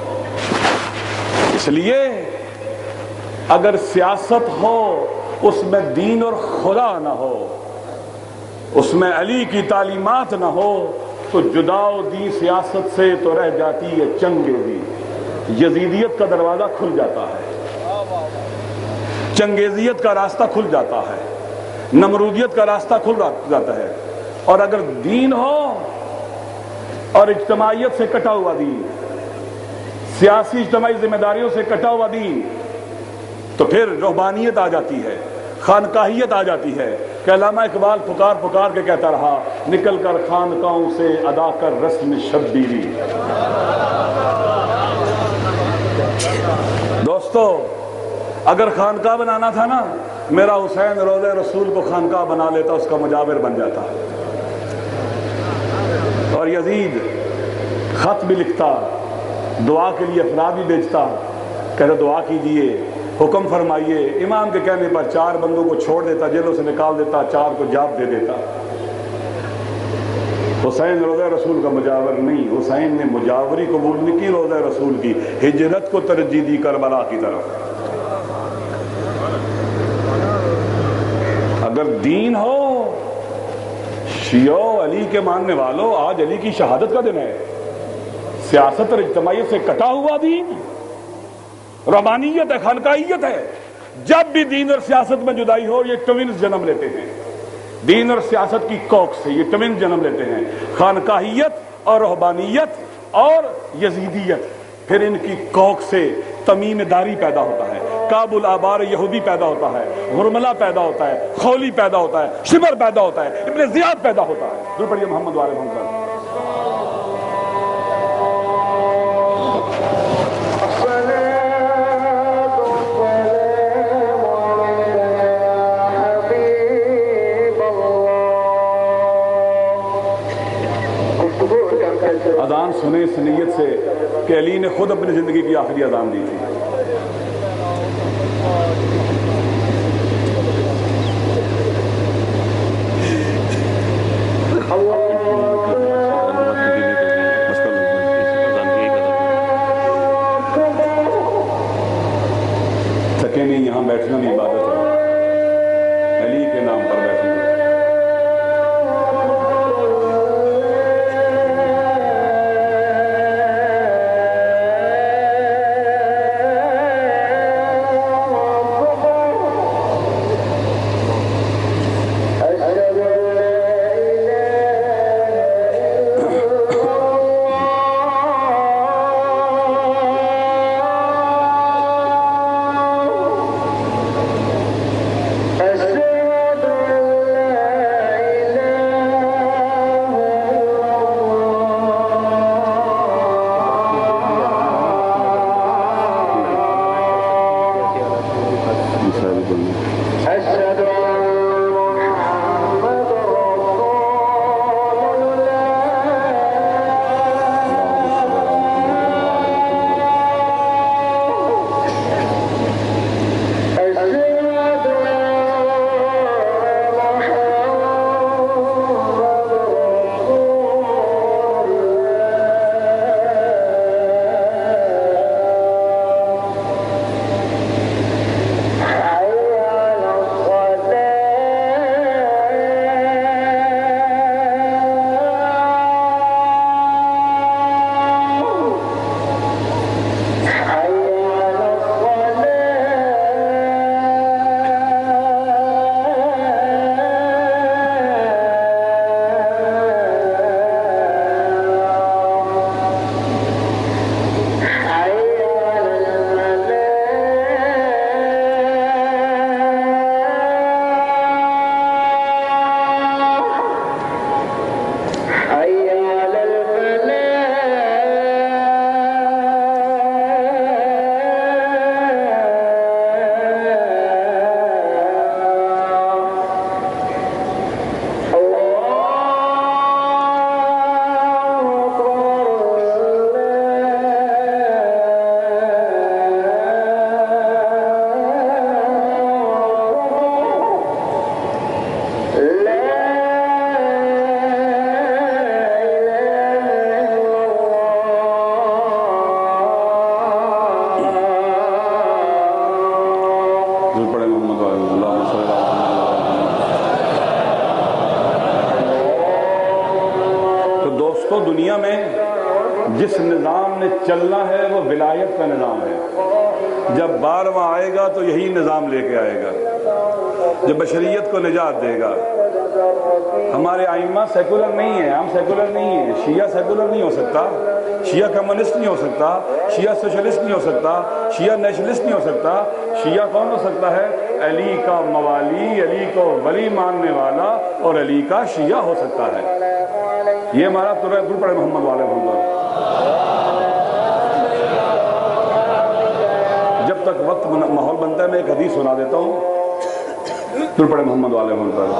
اس لیے اگر سیاست ہو اس میں دین اور خدا نہ ہو، اس میں علی کی تعلیمات نہ ہو، تو جدا و دی سیاست سے تو رہ جاتی ہے چنگیزی. یزیدیت کا دروازہ کھل جاتا ہے، چنگیزیت کا راستہ کھل جاتا ہے، نمرودیت کا راستہ کھل جاتا ہے. اور اگر دین ہو اور اجتماعیت سے کٹا ہوا دین، سیاسی اجتماعی ذمہ داریوں سے کٹا ہوا دین، تو پھر رہبانیت آ جاتی ہے، خانقاہیت آ جاتی ہے. کہ علامہ اقبال پکار پکار کے کہتا رہا، نکل کر خانقاہوں سے ادا کر رسم شبیری. دوستو، اگر خانقاہ بنانا تھا نا، میرا حسین روضہ رسول کو خانقاہ بنا لیتا، اس کا مجاور بن جاتا. اور یزید خط بھی لکھتا، دعا کے لیے افراد بھی بھیجتا، کہتا دعا کیجئے، حکم فرمائیے. امام کے کہنے پر 4 بندوں کو چھوڑ دیتا، جیلوں سے نکال دیتا، 4 کو جاب دے دیتا. حسین روضہ رسول کا مجاور نہیں، حسین نے مجاوری قبول نہیں کی روضہ رسول کی، ہجرت کو ترجیح دی کربلا کی طرف. اگر دین ہو، شیعہ علی کے ماننے والوں، آج علی کی شہادت کا دن ہے. سیاست اور اجتماعیت سے کٹا ہوا دین، ربانیت ہے، خانقاہیت ہے۔ جب بھی دین اور سیاست میں جدائی ہو یہ ٹوینز جنم لیتے ہیں، دین اور سیاست کی کوکھ سے یہ ٹوینز جنم لیتے ہیں، خانقاہیت اور رہبانیت اور یزیدیت۔ پھر ان کی کوکھ سے تمیم داری پیدا ہوتا ہے، کعب الآبار یہودی پیدا ہوتا ہے، غرملہ پیدا ہوتا ہے، خولی پیدا ہوتا ہے، شمر پیدا ہوتا ہے، ابن زیاد پیدا ہوتا ہے۔ درود پڑھیے محمد وآل محمد۔ اذان سنے اس نیت سے کہ علی نے خود اپنی زندگی کی آخری اذان دی تھی۔ تھکے نہیں، یہاں بیٹھنا بھی عبادت ہے، علی کے نام پر بیٹھنا۔ دنیا میں جس نظام نے چلنا ہے وہ ولایت کا نظام ہے۔ جب بارواں آئے گا تو یہی نظام لے کے آئے گا جو بشریت کو نجات دے گا۔ ہمارے ائمہ سیکولر نہیں ہیں، ہم سیکولر نہیں ہیں۔ شیعہ سیکولر نہیں ہو سکتا، شیعہ کمیونسٹ نہیں ہو سکتا، شیعہ سوشلسٹ نہیں ہو سکتا، شیعہ نیشنلسٹ نہیں ہو سکتا۔ شیعہ کون ہو سکتا ہے؟ علی کا موالی، علی کو ولی ماننے والا اور علی کا شیعہ ہو سکتا ہے۔ یہ ہمارا درود پڑھے محمد والے محمد۔ جب تک وقت ماحول بنتا ہے میں ایک حدیث سنا دیتا ہوں، درود پڑھے محمد والے محمد۔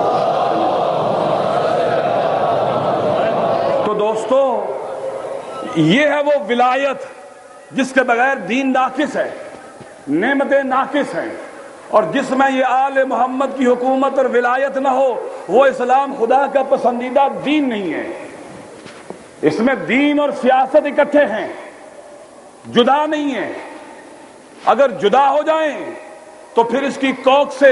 تو دوستو یہ ہے وہ ولایت جس کے بغیر دین ناقص ہے، نعمتیں ناقص ہیں، اور جس میں یہ آل محمد کی حکومت اور ولایت نہ ہو وہ اسلام خدا کا پسندیدہ دین نہیں ہے۔ اس میں دین اور سیاست اکٹھے ہیں، جدا نہیں ہیں۔ اگر جدا ہو جائیں تو پھر اس کی کوکھ سے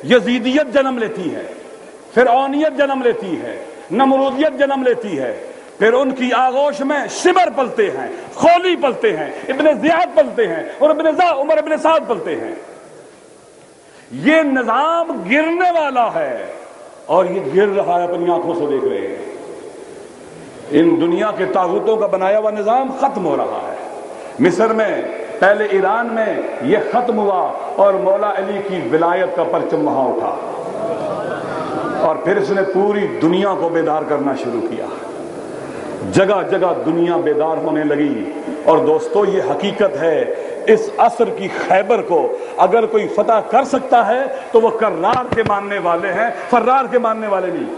یزیدیت جنم لیتی ہے، فرعونیت جنم لیتی ہے، نمرودیت جنم لیتی ہے، پھر ان کی آغوش میں شمر پلتے ہیں، خولی پلتے ہیں، ابن زیاد پلتے ہیں اور عمر ابن سعد پلتے ہیں۔ یہ نظام گرنے والا ہے اور یہ گر رہا ہے، اپنی آنکھوں سے دیکھ رہے ہیں۔ ان دنیا کے طاغوتوں کا بنایا ہوا نظام ختم ہو رہا ہے۔ مصر میں، پہلے ایران میں یہ ختم ہوا اور مولا علی کی ولایت کا پرچم وہاں اٹھا، اور پھر اس نے پوری دنیا کو بیدار کرنا شروع کیا۔ جگہ جگہ دنیا بیدار ہونے لگی۔ اور دوستو یہ حقیقت ہے، اس عصر کی خیبر کو اگر کوئی فتح کر سکتا ہے تو وہ کرار کے ماننے والے ہیں، فرار کے ماننے والے نہیں۔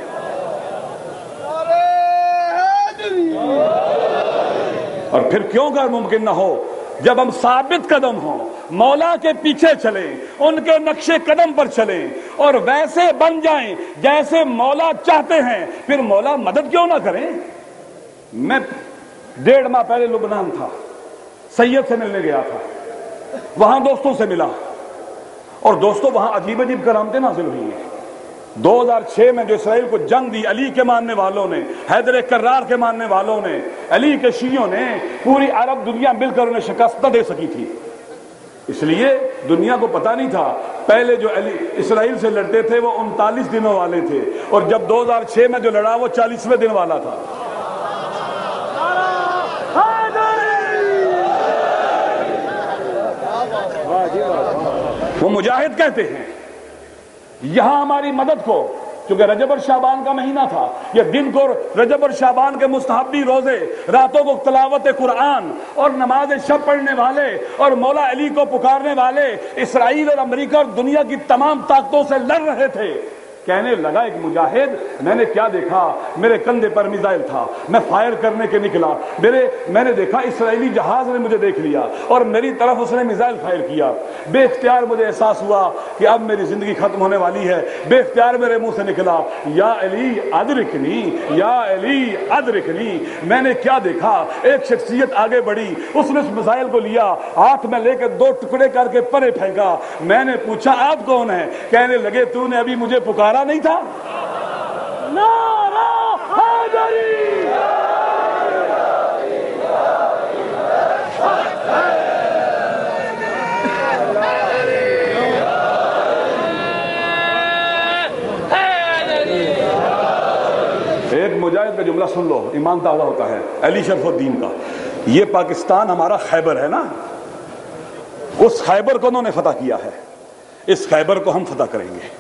اور پھر کیوں کر ممکن نہ ہو؟ جب ہم ثابت قدم ہوں، مولا کے پیچھے چلیں، ان کے نقش قدم پر چلیں اور ویسے بن جائیں جیسے مولا چاہتے ہیں، پھر مولا مدد کیوں نہ کریں؟ میں 1.5 ماہ پہلے لبنان تھا، سید سے ملنے گیا تھا، وہاں دوستوں سے ملا، اور دوستوں وہاں عجیب عجیب کرامتیں نازل ہوئی ہیں۔ 2006 میں جو اسرائیل کو جنگ دی علی کے ماننے والوں نے، حیدر کرار کے ماننے والوں نے، علی کے شیعوں نے، پوری عرب دنیا مل کر انہیں شکست نہ دے سکی تھی، اس لیے دنیا کو پتا نہیں تھا۔ پہلے جو علی اسرائیل سے لڑتے تھے وہ 39 دنوں والے تھے، اور جب 2006 میں جو لڑا وہ 40ویں دن والا تھا۔ وہ مجاہد کہتے ہیں یہاں ہماری مدد کو، کیونکہ رجب اور شعبان کا مہینہ تھا، یہ دن کو رجب اور شعبان کے مستحبی روزے، راتوں کو تلاوت قرآن اور نماز شب پڑھنے والے اور مولا علی کو پکارنے والے اسرائیل اور امریکہ اور دنیا کی تمام طاقتوں سے لڑ رہے تھے۔ کہنے لگا ایک مجاہد، میں نے کیا دیکھا، میرے کندھے پر میزائل تھا، میں فائر کرنے کے نکلا، میں نے دیکھا اسرائیلی جہاز نے مجھے دیکھ لیا اور میری طرف اس نے میزائل فائر کیا۔ بے اختیار مجھے احساس ہوا کہ اب میری زندگی ختم ہونے والی ہے۔ بے اختیار میرے منہ سے نکلا، یا علی ادرکنی، یا علی ادرکنی۔ میں نے کیا دیکھا، ایک شخصیت آگے بڑھی، اس نے اس میزائل کو لیا، ہاتھ میں لے کے 2 ٹکڑے کر کے پرے پھینکا۔ میں نے پوچھا آپ کون ہیں؟ کہنے لگے تو نے ابھی مجھے پکارا نہیں تھا؟ نعرہ حیدری! ایک مجاہد کا جملہ سن لو، ایمان تازہ ہوتا ہے، علی شرف الدین کا۔ یہ پاکستان ہمارا خیبر ہے نا، اس خیبر کو انہوں نے فتح کیا ہے، اس خیبر کو ہم فتح کریں گے۔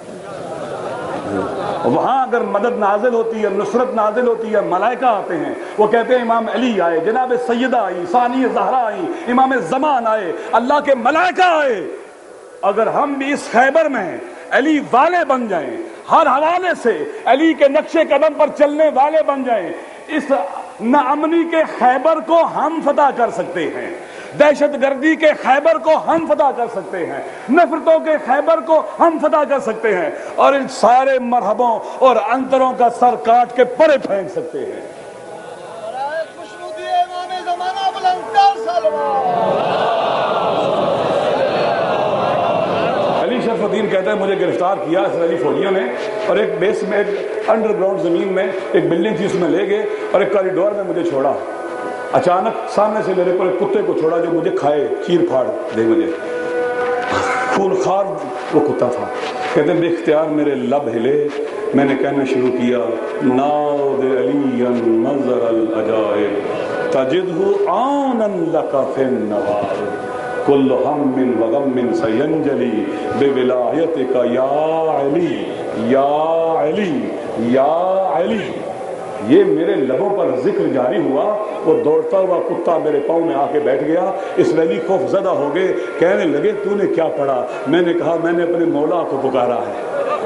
وہاں اگر مدد نازل ہوتی ہے، نصرت نازل ہوتی ہے، ملائکہ آتے ہیں، وہ کہتے ہیں امام علی آئے، جناب سیدہ آئی، ثانی زہرا آئی، امام زمان آئے، اللہ کے ملائکہ آئے۔ اگر ہم بھی اس خیبر میں علی والے بن جائیں، ہر حوالے سے علی کے نقش قدم پر چلنے والے بن جائیں، اس ناامنی کے خیبر کو ہم فتح کر سکتے ہیں، دہشت گردی کے خیبر کو ہم فتح کر سکتے ہیں، نفرتوں کے خیبر کو ہم فتح کر سکتے ہیں، اور ان سارے مرحبوں اور انتروں کا سر کاٹ کے پرے پھینک سکتے ہیں۔ علی شرف الدین کہتا ہے مجھے گرفتار کیا اسرائیلی فوجیوں نے، اور ایک بیس میں، ایک انڈر گراؤنڈ زمین میں ایک بلڈنگ تھی، اس میں لے گئے اور ایک کوریڈور میں مجھے چھوڑا۔ اچانک سامنے سے میرے کو ایک کتے کو چھوڑا جو مجھے کھائے، چیر پھاڑ دے مجھے، خون خوار وہ کتا تھا۔ کہتے ہیں بے اختیار میرے لب ہلے، میں نے کہنا شروع کیا، ناود علی نظر العجائب تجدہ عونا لک فی النوائب، کل ہم و غم سینجلی بولایتک یا علی یا علی یا علی۔ یہ میرے لبوں پر ذکر جاری ہوا، وہ دوڑتا ہوا کتا میرے پاؤں میں آ کے بیٹھ گیا۔ اسرائیلی خوف زدہ ہو گئے، کہنے لگے تو نے کیا پڑھا؟ میں نے کہا میں نے اپنے مولا کو پکارا ہے۔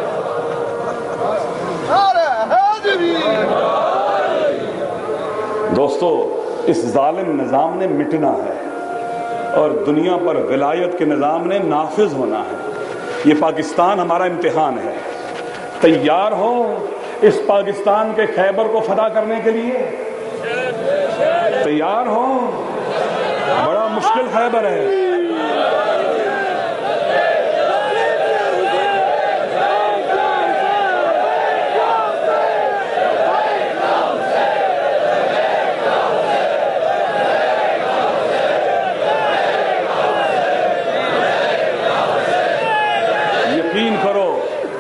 دوستو اس ظالم نظام نے مٹنا ہے اور دنیا پر ولایت کے نظام نے نافذ ہونا ہے۔ یہ پاکستان ہمارا امتحان ہے، تیار ہو اس پاکستان کے خیبر کو فتح کرنے کے لیے؟ تیار ہو؟ بڑا مشکل خیبر ہے۔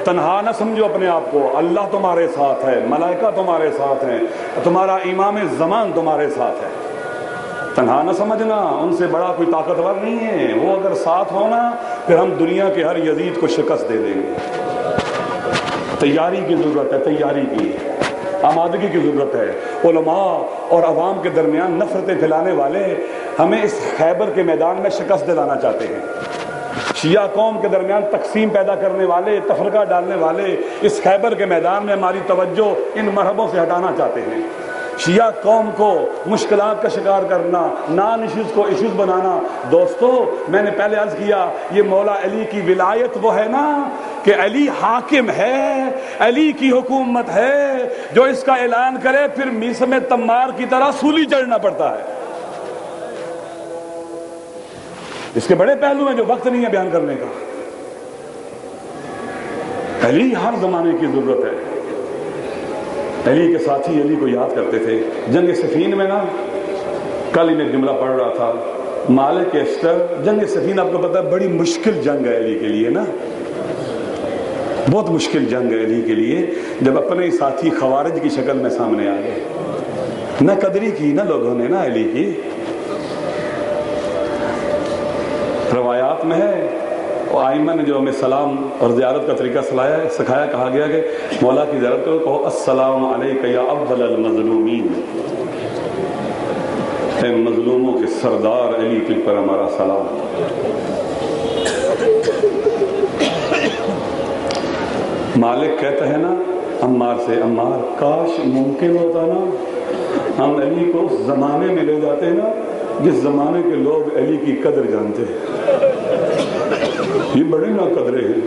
تنہا نہ سمجھو اپنے آپ کو، اللہ تمہارے ساتھ ہے، ملائکہ تمہارے ساتھ ہیں، تمہارا امام زمان تمہارے ساتھ ہے۔ تنہا نہ سمجھنا، ان سے بڑا کوئی طاقتور نہیں ہے، وہ اگر ساتھ ہونا پھر ہم دنیا کے ہر یزید کو شکست دے دیں گے۔ تیاری کی ضرورت ہے، تیاری کی آمادگی کی ضرورت ہے۔ علماء اور عوام کے درمیان نفرتیں پھیلانے والے ہمیں اس خیبر کے میدان میں شکست دلانا چاہتے ہیں۔ شیعہ قوم کے درمیان تقسیم پیدا کرنے والے، تفرقہ ڈالنے والے اس خیبر کے میدان میں ہماری توجہ ان مرحبوں سے ہٹانا چاہتے ہیں۔ شیعہ قوم کو مشکلات کا شکار کرنا، نان ایشوز کو ایشوز بنانا۔ دوستو، میں نے پہلے عرض کیا، یہ مولا علی کی ولایت وہ ہے نا کہ علی حاکم ہے، علی کی حکومت ہے، جو اس کا اعلان کرے پھر میسم تمار کی طرح سولی چڑھنا پڑتا ہے۔ اس کے بڑے پہلو ہیں جو وقت نہیں ہے بیان کرنے کا۔ علی ہر زمانے کی ضرورت ہے۔ علی کے ساتھی علی کو یاد کرتے تھے۔ جنگ صفین میں نا، کل ہی میں جملہ پڑھ رہا تھا، مالک ایسٹر، جنگ صفین آپ کو پتہ ہے بڑی مشکل جنگ ہے علی کے لیے نا، بہت مشکل جنگ ہے علی کے لیے، جب اپنے ساتھی خوارج کی شکل میں سامنے آ گئے۔ نہ قدری کی نا لوگوں نے نا علی کی۔ روایات میں ہے، اور آئمہ نے جو ہمیں سلام اور زیارت کا طریقہ سکھایا، کہا گیا کہ مولا کی زیارت کرو، کہو السلام علیک یا افضل المظلومین، اے مظلوموں کے سردار علی، تجھ پر ہمارا سلام۔ مالک کہتا ہے نا عمار سے، عمار کاش ممکن ہوتا نا ہم علی کو اس زمانے میں لے جاتے نا جس زمانے کے لوگ علی کی قدر جانتے ہیں۔ یہ بڑے نا قدرے ہیں۔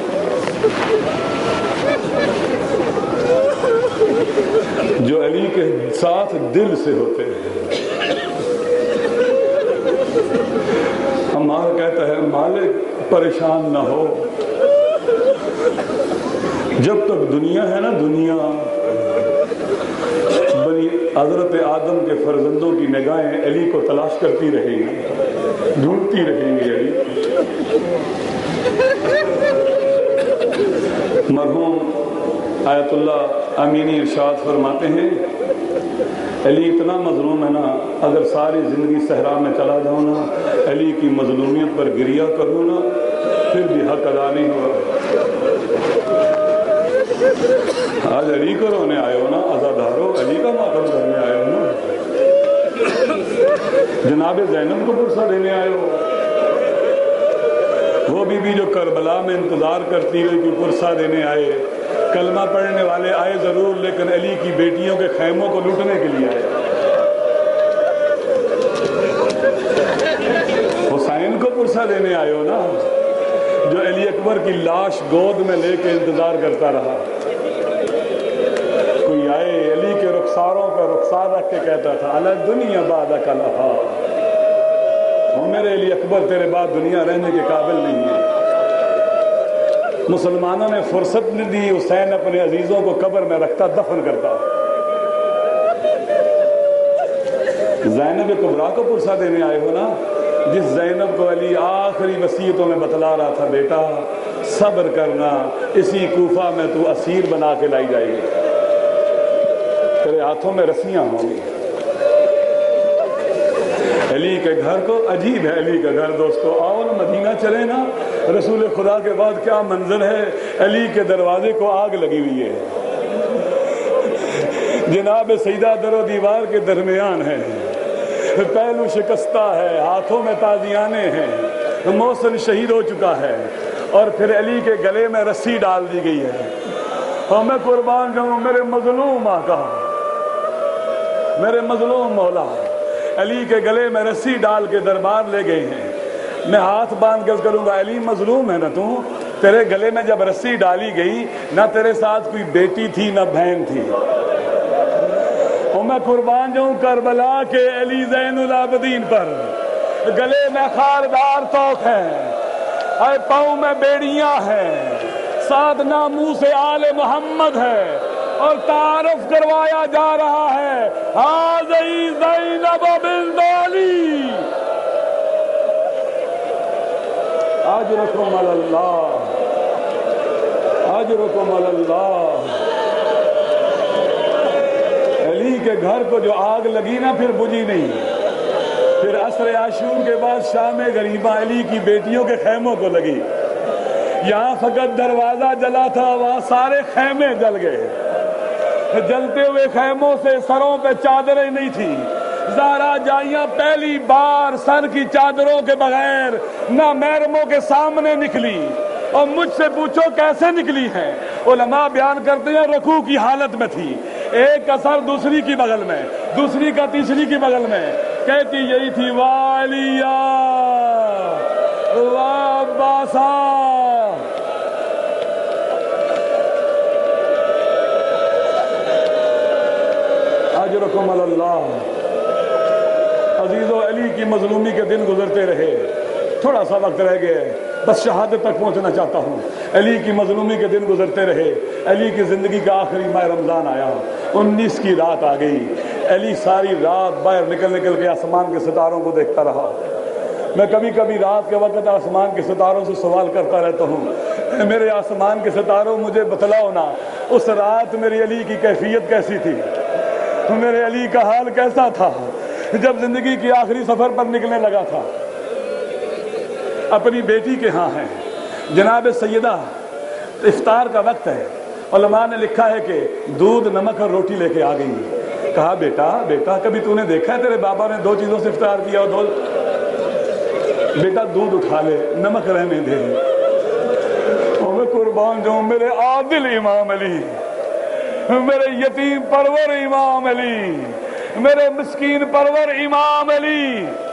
جو علی کے ساتھ دل سے ہوتے ہیں۔ عمار کہتا ہے مالک پریشان نہ ہو، جب تک دنیا ہے نا، دنیا بنی حضرت آدم کے فرزندوں کی نگاہیں علی کو تلاش کرتی رہیں گی، ڈھونڈتی رہیں گی علی۔ مرحوم آیت اللہ امینی ارشاد فرماتے ہیں، علی اتنا مظلوم ہے نا، اگر ساری زندگی صحرا میں چلا جاؤں نا، علی کی مظلومیت پر گریہ کروں نا، پھر بھی حق ادا نہیں ہوا۔ آج علی کو رونے آئے ہو نا، عزادارو، علی کا ماتم کرنے آئے ہو نا، جناب زینب کو پرسہ دینے آئے ہو، وہ بی بی جو کربلا میں انتظار کرتی رہی کہ پرسہ دینے آئے۔ کلمہ پڑھنے والے آئے ضرور، لیکن علی کی بیٹیوں کے خیموں کو لوٹنے کے لیے آئے۔ حسین کو پرسہ دینے آئے ہو نا، جو علی اکبر کی لاش گود میں لے کے انتظار کرتا رہا۔ کوئی آئے علی کے رخساروں پر رخسار رکھ کے کہتا تھا علی دنیا بعدک لہا، وہ میرے علی اکبر تیرے بعد دنیا رہنے کے قابل نہیں ہے۔ مسلمانوں نے فرصت نہیں دی، حسین اپنے عزیزوں کو قبر میں رکھتا، دفن کرتا۔ زینب کبریٰ کو پرسہ دینے آئے ہو نا، جس زینب کو علی آخری وصیتوں میں بتلا رہا تھا، بیٹا صبر کرنا، اسی کوفہ میں تو اسیر بنا کے لائی جائے گی، تیرے ہاتھوں میں رسیاں ہوں گی۔ علی کے گھر کو، عجیب ہے علی کا گھر دوستو، آؤ نا مدینہ چلے نا، رسول خدا کے بعد کیا منظر ہے، علی کے دروازے کو آگ لگی ہوئی ہے، جناب سیدہ در و دیوار کے درمیان ہے، پہلو شکستہ ہے، ہاتھوں میں تازیانے ہیں، محسن شہید ہو چکا ہے، اور پھر علی کے گلے میں رسی ڈال دی گئی ہے۔ اور میں قربان جاؤں میرے مظلوم آقا، میرے مظلوم مولا، علی کے گلے میں رسی ڈال کے دربار لے گئے ہیں۔ میں ہاتھ باندھ کے کروں گا، علی مظلوم ہے نا تو، تیرے گلے میں جب رسی ڈالی گئی نہ تیرے ساتھ کوئی بیٹی تھی نہ بہن تھی، اور میں قربان جاؤں کربلا کے علی زین العابدین پر، گلے میں خاردار توق ہے، اے پاؤں میں بیڑیاں ہیں، ساتھ ناموس آل محمد ہے، اور تعارف کروایا جا رہا ہے ہذی زینب بنت علی اجرکم علی اللہ، अजरुकुम अलल्लाह। अली के घर को जो आग लगी ना फिर बुझी नहीं। फिर असर आशूर के बाद शाम गरीबा अली की बेटियों के खैमों को लगी। यहाँ फकत दरवाजा जला था, वहाँ सारे खैमे जल गए। जलते हुए खैमों से सरों पे चादरें नहीं थी। ज़हरा जाइयां पहली बार सर की चादरों के बगैर ना महरमों के सामने निकली। और मुझसे पूछो कैसे निकली हैं, उलमा बयान करते हैं रुकू की हालत में थी। एक का सर दूसरी की बगल में, दूसरी का तीसरी की बगल में। कहती यही थी वालिया वाबासा। अजरुकुम अलल्लाह। अजीजों, अली की मजलूमी के दिन गुजरते रहे। थोड़ा सा वक्त रह गया है, बस शहादत तक पहुंचना चाहता हूँ। अली की मजलूमी के दिन गुजरते रहे। अली की जिंदगी का आखिरी माह रमजान आया, 19 की रात आ गई। अली सारी रात बाहर निकल के आसमान के सितारों को देखता रहा। मैं कभी कभी रात के वक्त आसमान के सितारों से सवाल करता रहता हूँ, मेरे आसमान के सितारों मुझे बतलाओ ना, उस रात मेरी अली की कैफियत कैसी थी, मेरे अली का हाल कैसा था जब जिंदगी के आखिरी सफर पर निकलने लगा था। अपनी बेटी के यहाँ है जनाब सैयदा, इफ्तार का वक्त है। उलमा ने लिखा है कि दूध नमक और रोटी लेके आ गई। कहा बेटा बेटा कभी तूने देखा है तेरे बाबा ने 2 चीजों से इफ्तार किया? और 2 बेटा दूध उठा ले, नमक रहने दे। और मैं कुर्बान जाऊं मेरे आदिल इमाम अली, मेरे यतीम परवर इमाम अली, मेरे मिस्कीन परवर इमाम अली।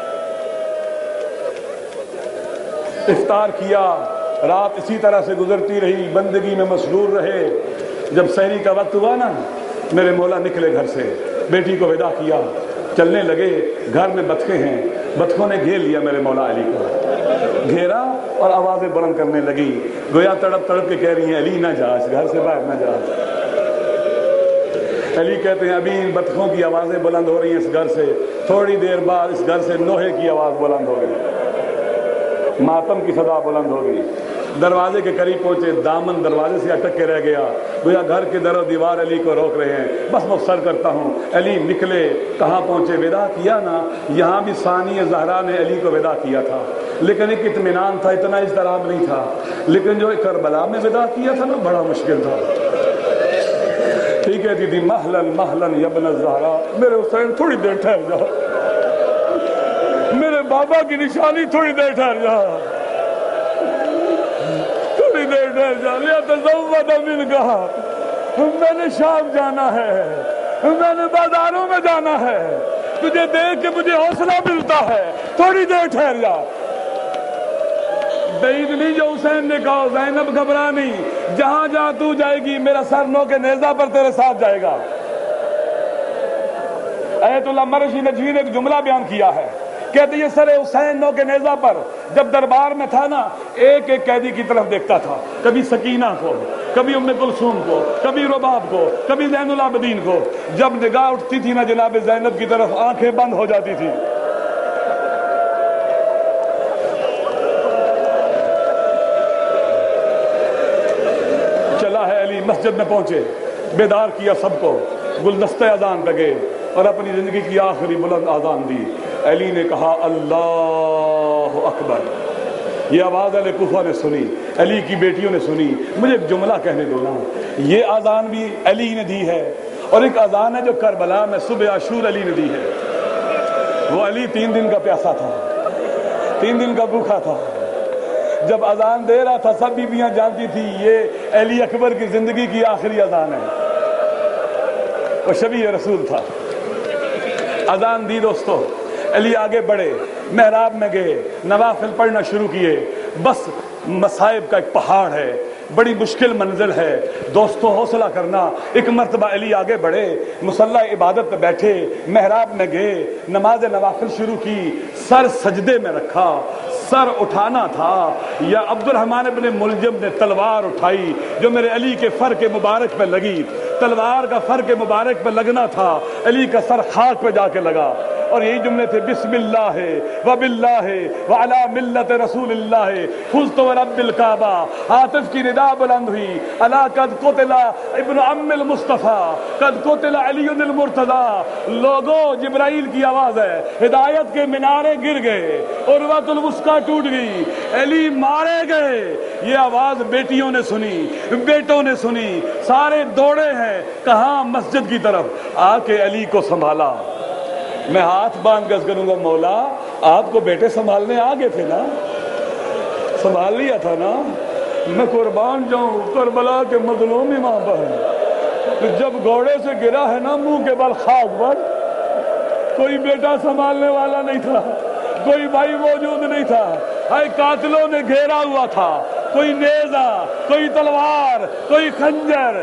इफ्तार किया, रात इसी तरह से गुजरती रही, बंदगी में मसरूर रहे। जब सहरी का वक्त हुआ ना, मेरे मौला निकले घर से, बेटी को विदा किया, चलने लगे। घर में बतखें हैं, बतखों ने घेर लिया मेरे मौला अली को, घेरा और आवाजें बुलंद करने लगी, गोया तड़प तड़प के कह रही हैं अली ना जा, इस घर से बाहर ना जा। अली कहते हैं अभी इन बतखों की आवाजें बुलंद हो रही हैं इस घर से, थोड़ी देर बाद इस घर से नोहे की आवाज बुलंद हो गई, मातम की सदा बुलंद हो गई। दरवाजे के करीब पहुंचे, दामन दरवाजे से अटक के रह गया, गोया घर के दर दीवार अली को रोक रहे हैं। बस मुख्तर करता हूँ, अली निकले, कहाँ पहुंचे? विदा किया ना, यहाँ भी सानी ज़हरा ने अली को विदा किया था, लेकिन एक इत्मीनान था, इतना इज़्तिराब नहीं था। लेकिन जो करबला में विदा किया था ना, बड़ा मुश्किल था। ठीक है दीदी, महलन महलन यब्न ज़हरा, मेरे हुसैन थोड़ी देर ठहर जाओ, मेरे बाबा की निशानी थोड़ी देर ठहर जाओ, थोड़ी देर ठहर जा। लिया तज़व्वद मिन कहा, मैंने शाम जाना है, मैंने बाजारों में जाना है, तुझे देख के मुझे हौसला मिलता है, थोड़ी देर ठहर जा। दईद नहीं जो हुसैन ने कहा, ज़ैनब घबरा नहीं, जहां जहां तू जाएगी मेरा सर नो के नेज़ा पर तेरे साथ जाएगा। आयतुल्लाह मरशी नजवी ने एक जुमला बयान किया है, कहते ये सर हुसैन नो के नेज़ा पर जब दरबार में था ना, एक एक कैदी की तरफ देखता था, कभी सकीना को, कभी उम्मे कुलसूम को, कभी रुबाब को, कभी ज़ैनुल आबिदीन को। जब निगाह उठती थी ना जनाब ज़ैनब की तरफ, आंखें बंद हो जाती थी। मस्जिद में पहुंचे, बेदार किया सबको, गुलदस्ते अजान लगे और अपनी जिंदगी की आखिरी बुलंद अजान दी। अली ने कहा अल्लाह अकबर। ये आवाज़ अहले कुफा ने सुनी, अली की बेटियों ने सुनी। मुझे एक जुमला कहने दो ना, ये अजान भी अली ने दी है और एक अजान है जो करबला में सुबह आशूर अली ने दी है। वो अली 3 दिन का प्यासा था, 3 दिन का भूखा था। जब अजान दे रहा था सब बीबियां जानती थी ये अली अकबर की जिंदगी की आखिरी अजान है। वो शबीह रसूल था। अजान दी दोस्तों, अली आगे बढ़े, महराब में गए, नवाफिल पढ़ना शुरू किए। बस मसाइब का एक पहाड़ है, बड़ी मुश्किल मंजिल है दोस्तों, हौसला करना। एक मरतबा अली आगे बढ़े, मुसल्ला इबादत पे बैठे, महराब में गए, नमाज नवाफिल शुरू की, सर सजदे में रखा, सर उठाना था या अब्दुल रहमान इब्ने मुलजम ने तलवार उठाई जो मेरे अली के फर के मुबारक पे लगी। तलवार का फर के मुबारक पे लगना था, अली का सर खाक पे जाके लगा। اور یہی جملے تھے بسمللہ وباللہ وعلی ملت رسول اللہ فزت ورب الکعبہ. عاطف کی ندا بلند ہوئی الا قد قتل ابن ام المصطفیٰ قد قتل علی المرتضی. لوگوں جبرائیل کی آواز ہے, ہدایت کے مینارے گر گئے, عروۃ الوثقیٰ ٹوٹ گئی, علی مارے گئے. یہ آواز بیٹیوں نے سنی, بیٹوں نے سنی, سارے دوڑے ہیں کہاں مسجد کی طرف. آ کے علی کو سنبھالا. میں ہاتھ باندھ کر کروں گا مولا آپ کو بیٹے سنبھالنے آگے تھے نا, سنبھال لیا تھا نا. میں قربان جاؤں کربلا کے مظلوم امام پر جب گھوڑے سے گرا ہے نا منہ کے بل خاک پر, کوئی بیٹا سنبھالنے والا نہیں تھا, کوئی بھائی موجود نہیں تھا. ہائے قاتلوں نے گھیرا ہوا تھا, کوئی نیزہ, کوئی تلوار, کوئی خنجر.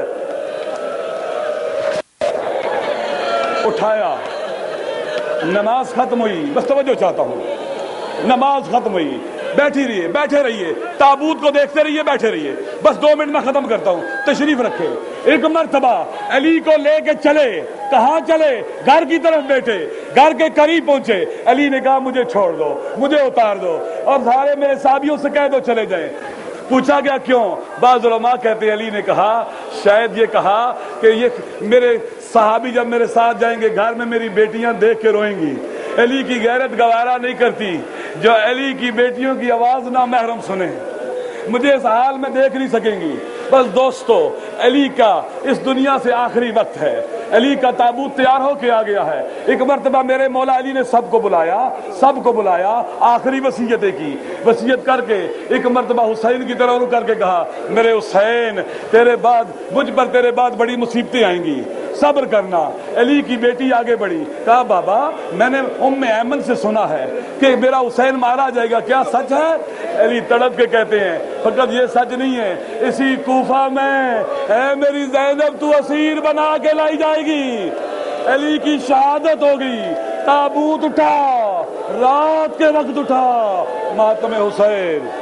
اٹھایا, نماز ختم ہوئی. بس توجہ چاہتا ہوں, نماز ختم ہوئی, بیٹھی رہیے, بیٹھے رہیے, تابوت کو دیکھتے رہیے, بیٹھے رہیے. بس 2 منٹ میں ختم کرتا ہوں, تشریف رکھے. ایک مرتبہ علی کو لے کے چلے. کہاں چلے؟ گھر کی طرف بیٹھے, گھر کے قریب پہنچے. علی نے کہا مجھے چھوڑ دو, مجھے اتار دو, اور سارے میرے صحابیوں سے کہہ دو چلے جائیں. پوچھا گیا کیوں؟ بعض علماء کہتے ہیں علی نے کہا شاید یہ کہا کہ یہ میرے صحابی جب میرے ساتھ جائیں گے گھر میں میری بیٹیاں دیکھ کے روئیں گی. علی کی غیرت گوارا نہیں کرتی جو علی کی بیٹیوں کی آواز نامحرم سنیں, مجھے اس حال میں دیکھ نہیں سکیں گی. بس دوستو, علی کا اس دنیا سے آخری وقت ہے. علی کا تابوت تیار ہو کے آ گیا ہے. ایک مرتبہ میرے مولا علی نے سب کو بلایا, آخری وصیتیں کی. وصیت کر کے ایک مرتبہ حسین کی طرف رخ کر کے کہا میرے حسین تیرے بعد مجھ پر تیرے بعد بڑی مصیبتیں آئیں گی, صبر کرنا. علی کی بیٹی آگے بڑھی, کہا بابا میں نے ام ایمن سے سنا ہے کہ میرا حسین مارا جائے گا, کیا سچ ہے؟ علی تڑپ کے کہتے ہیں فقط یہ سچ نہیں ہے, اسی کوفہ میں اے میری زینب تو اسیر بنا کے لائی جائے گی. علی کی شہادت ہو گئی. تابوت اٹھا, رات کے وقت اٹھا, ماتم حسین.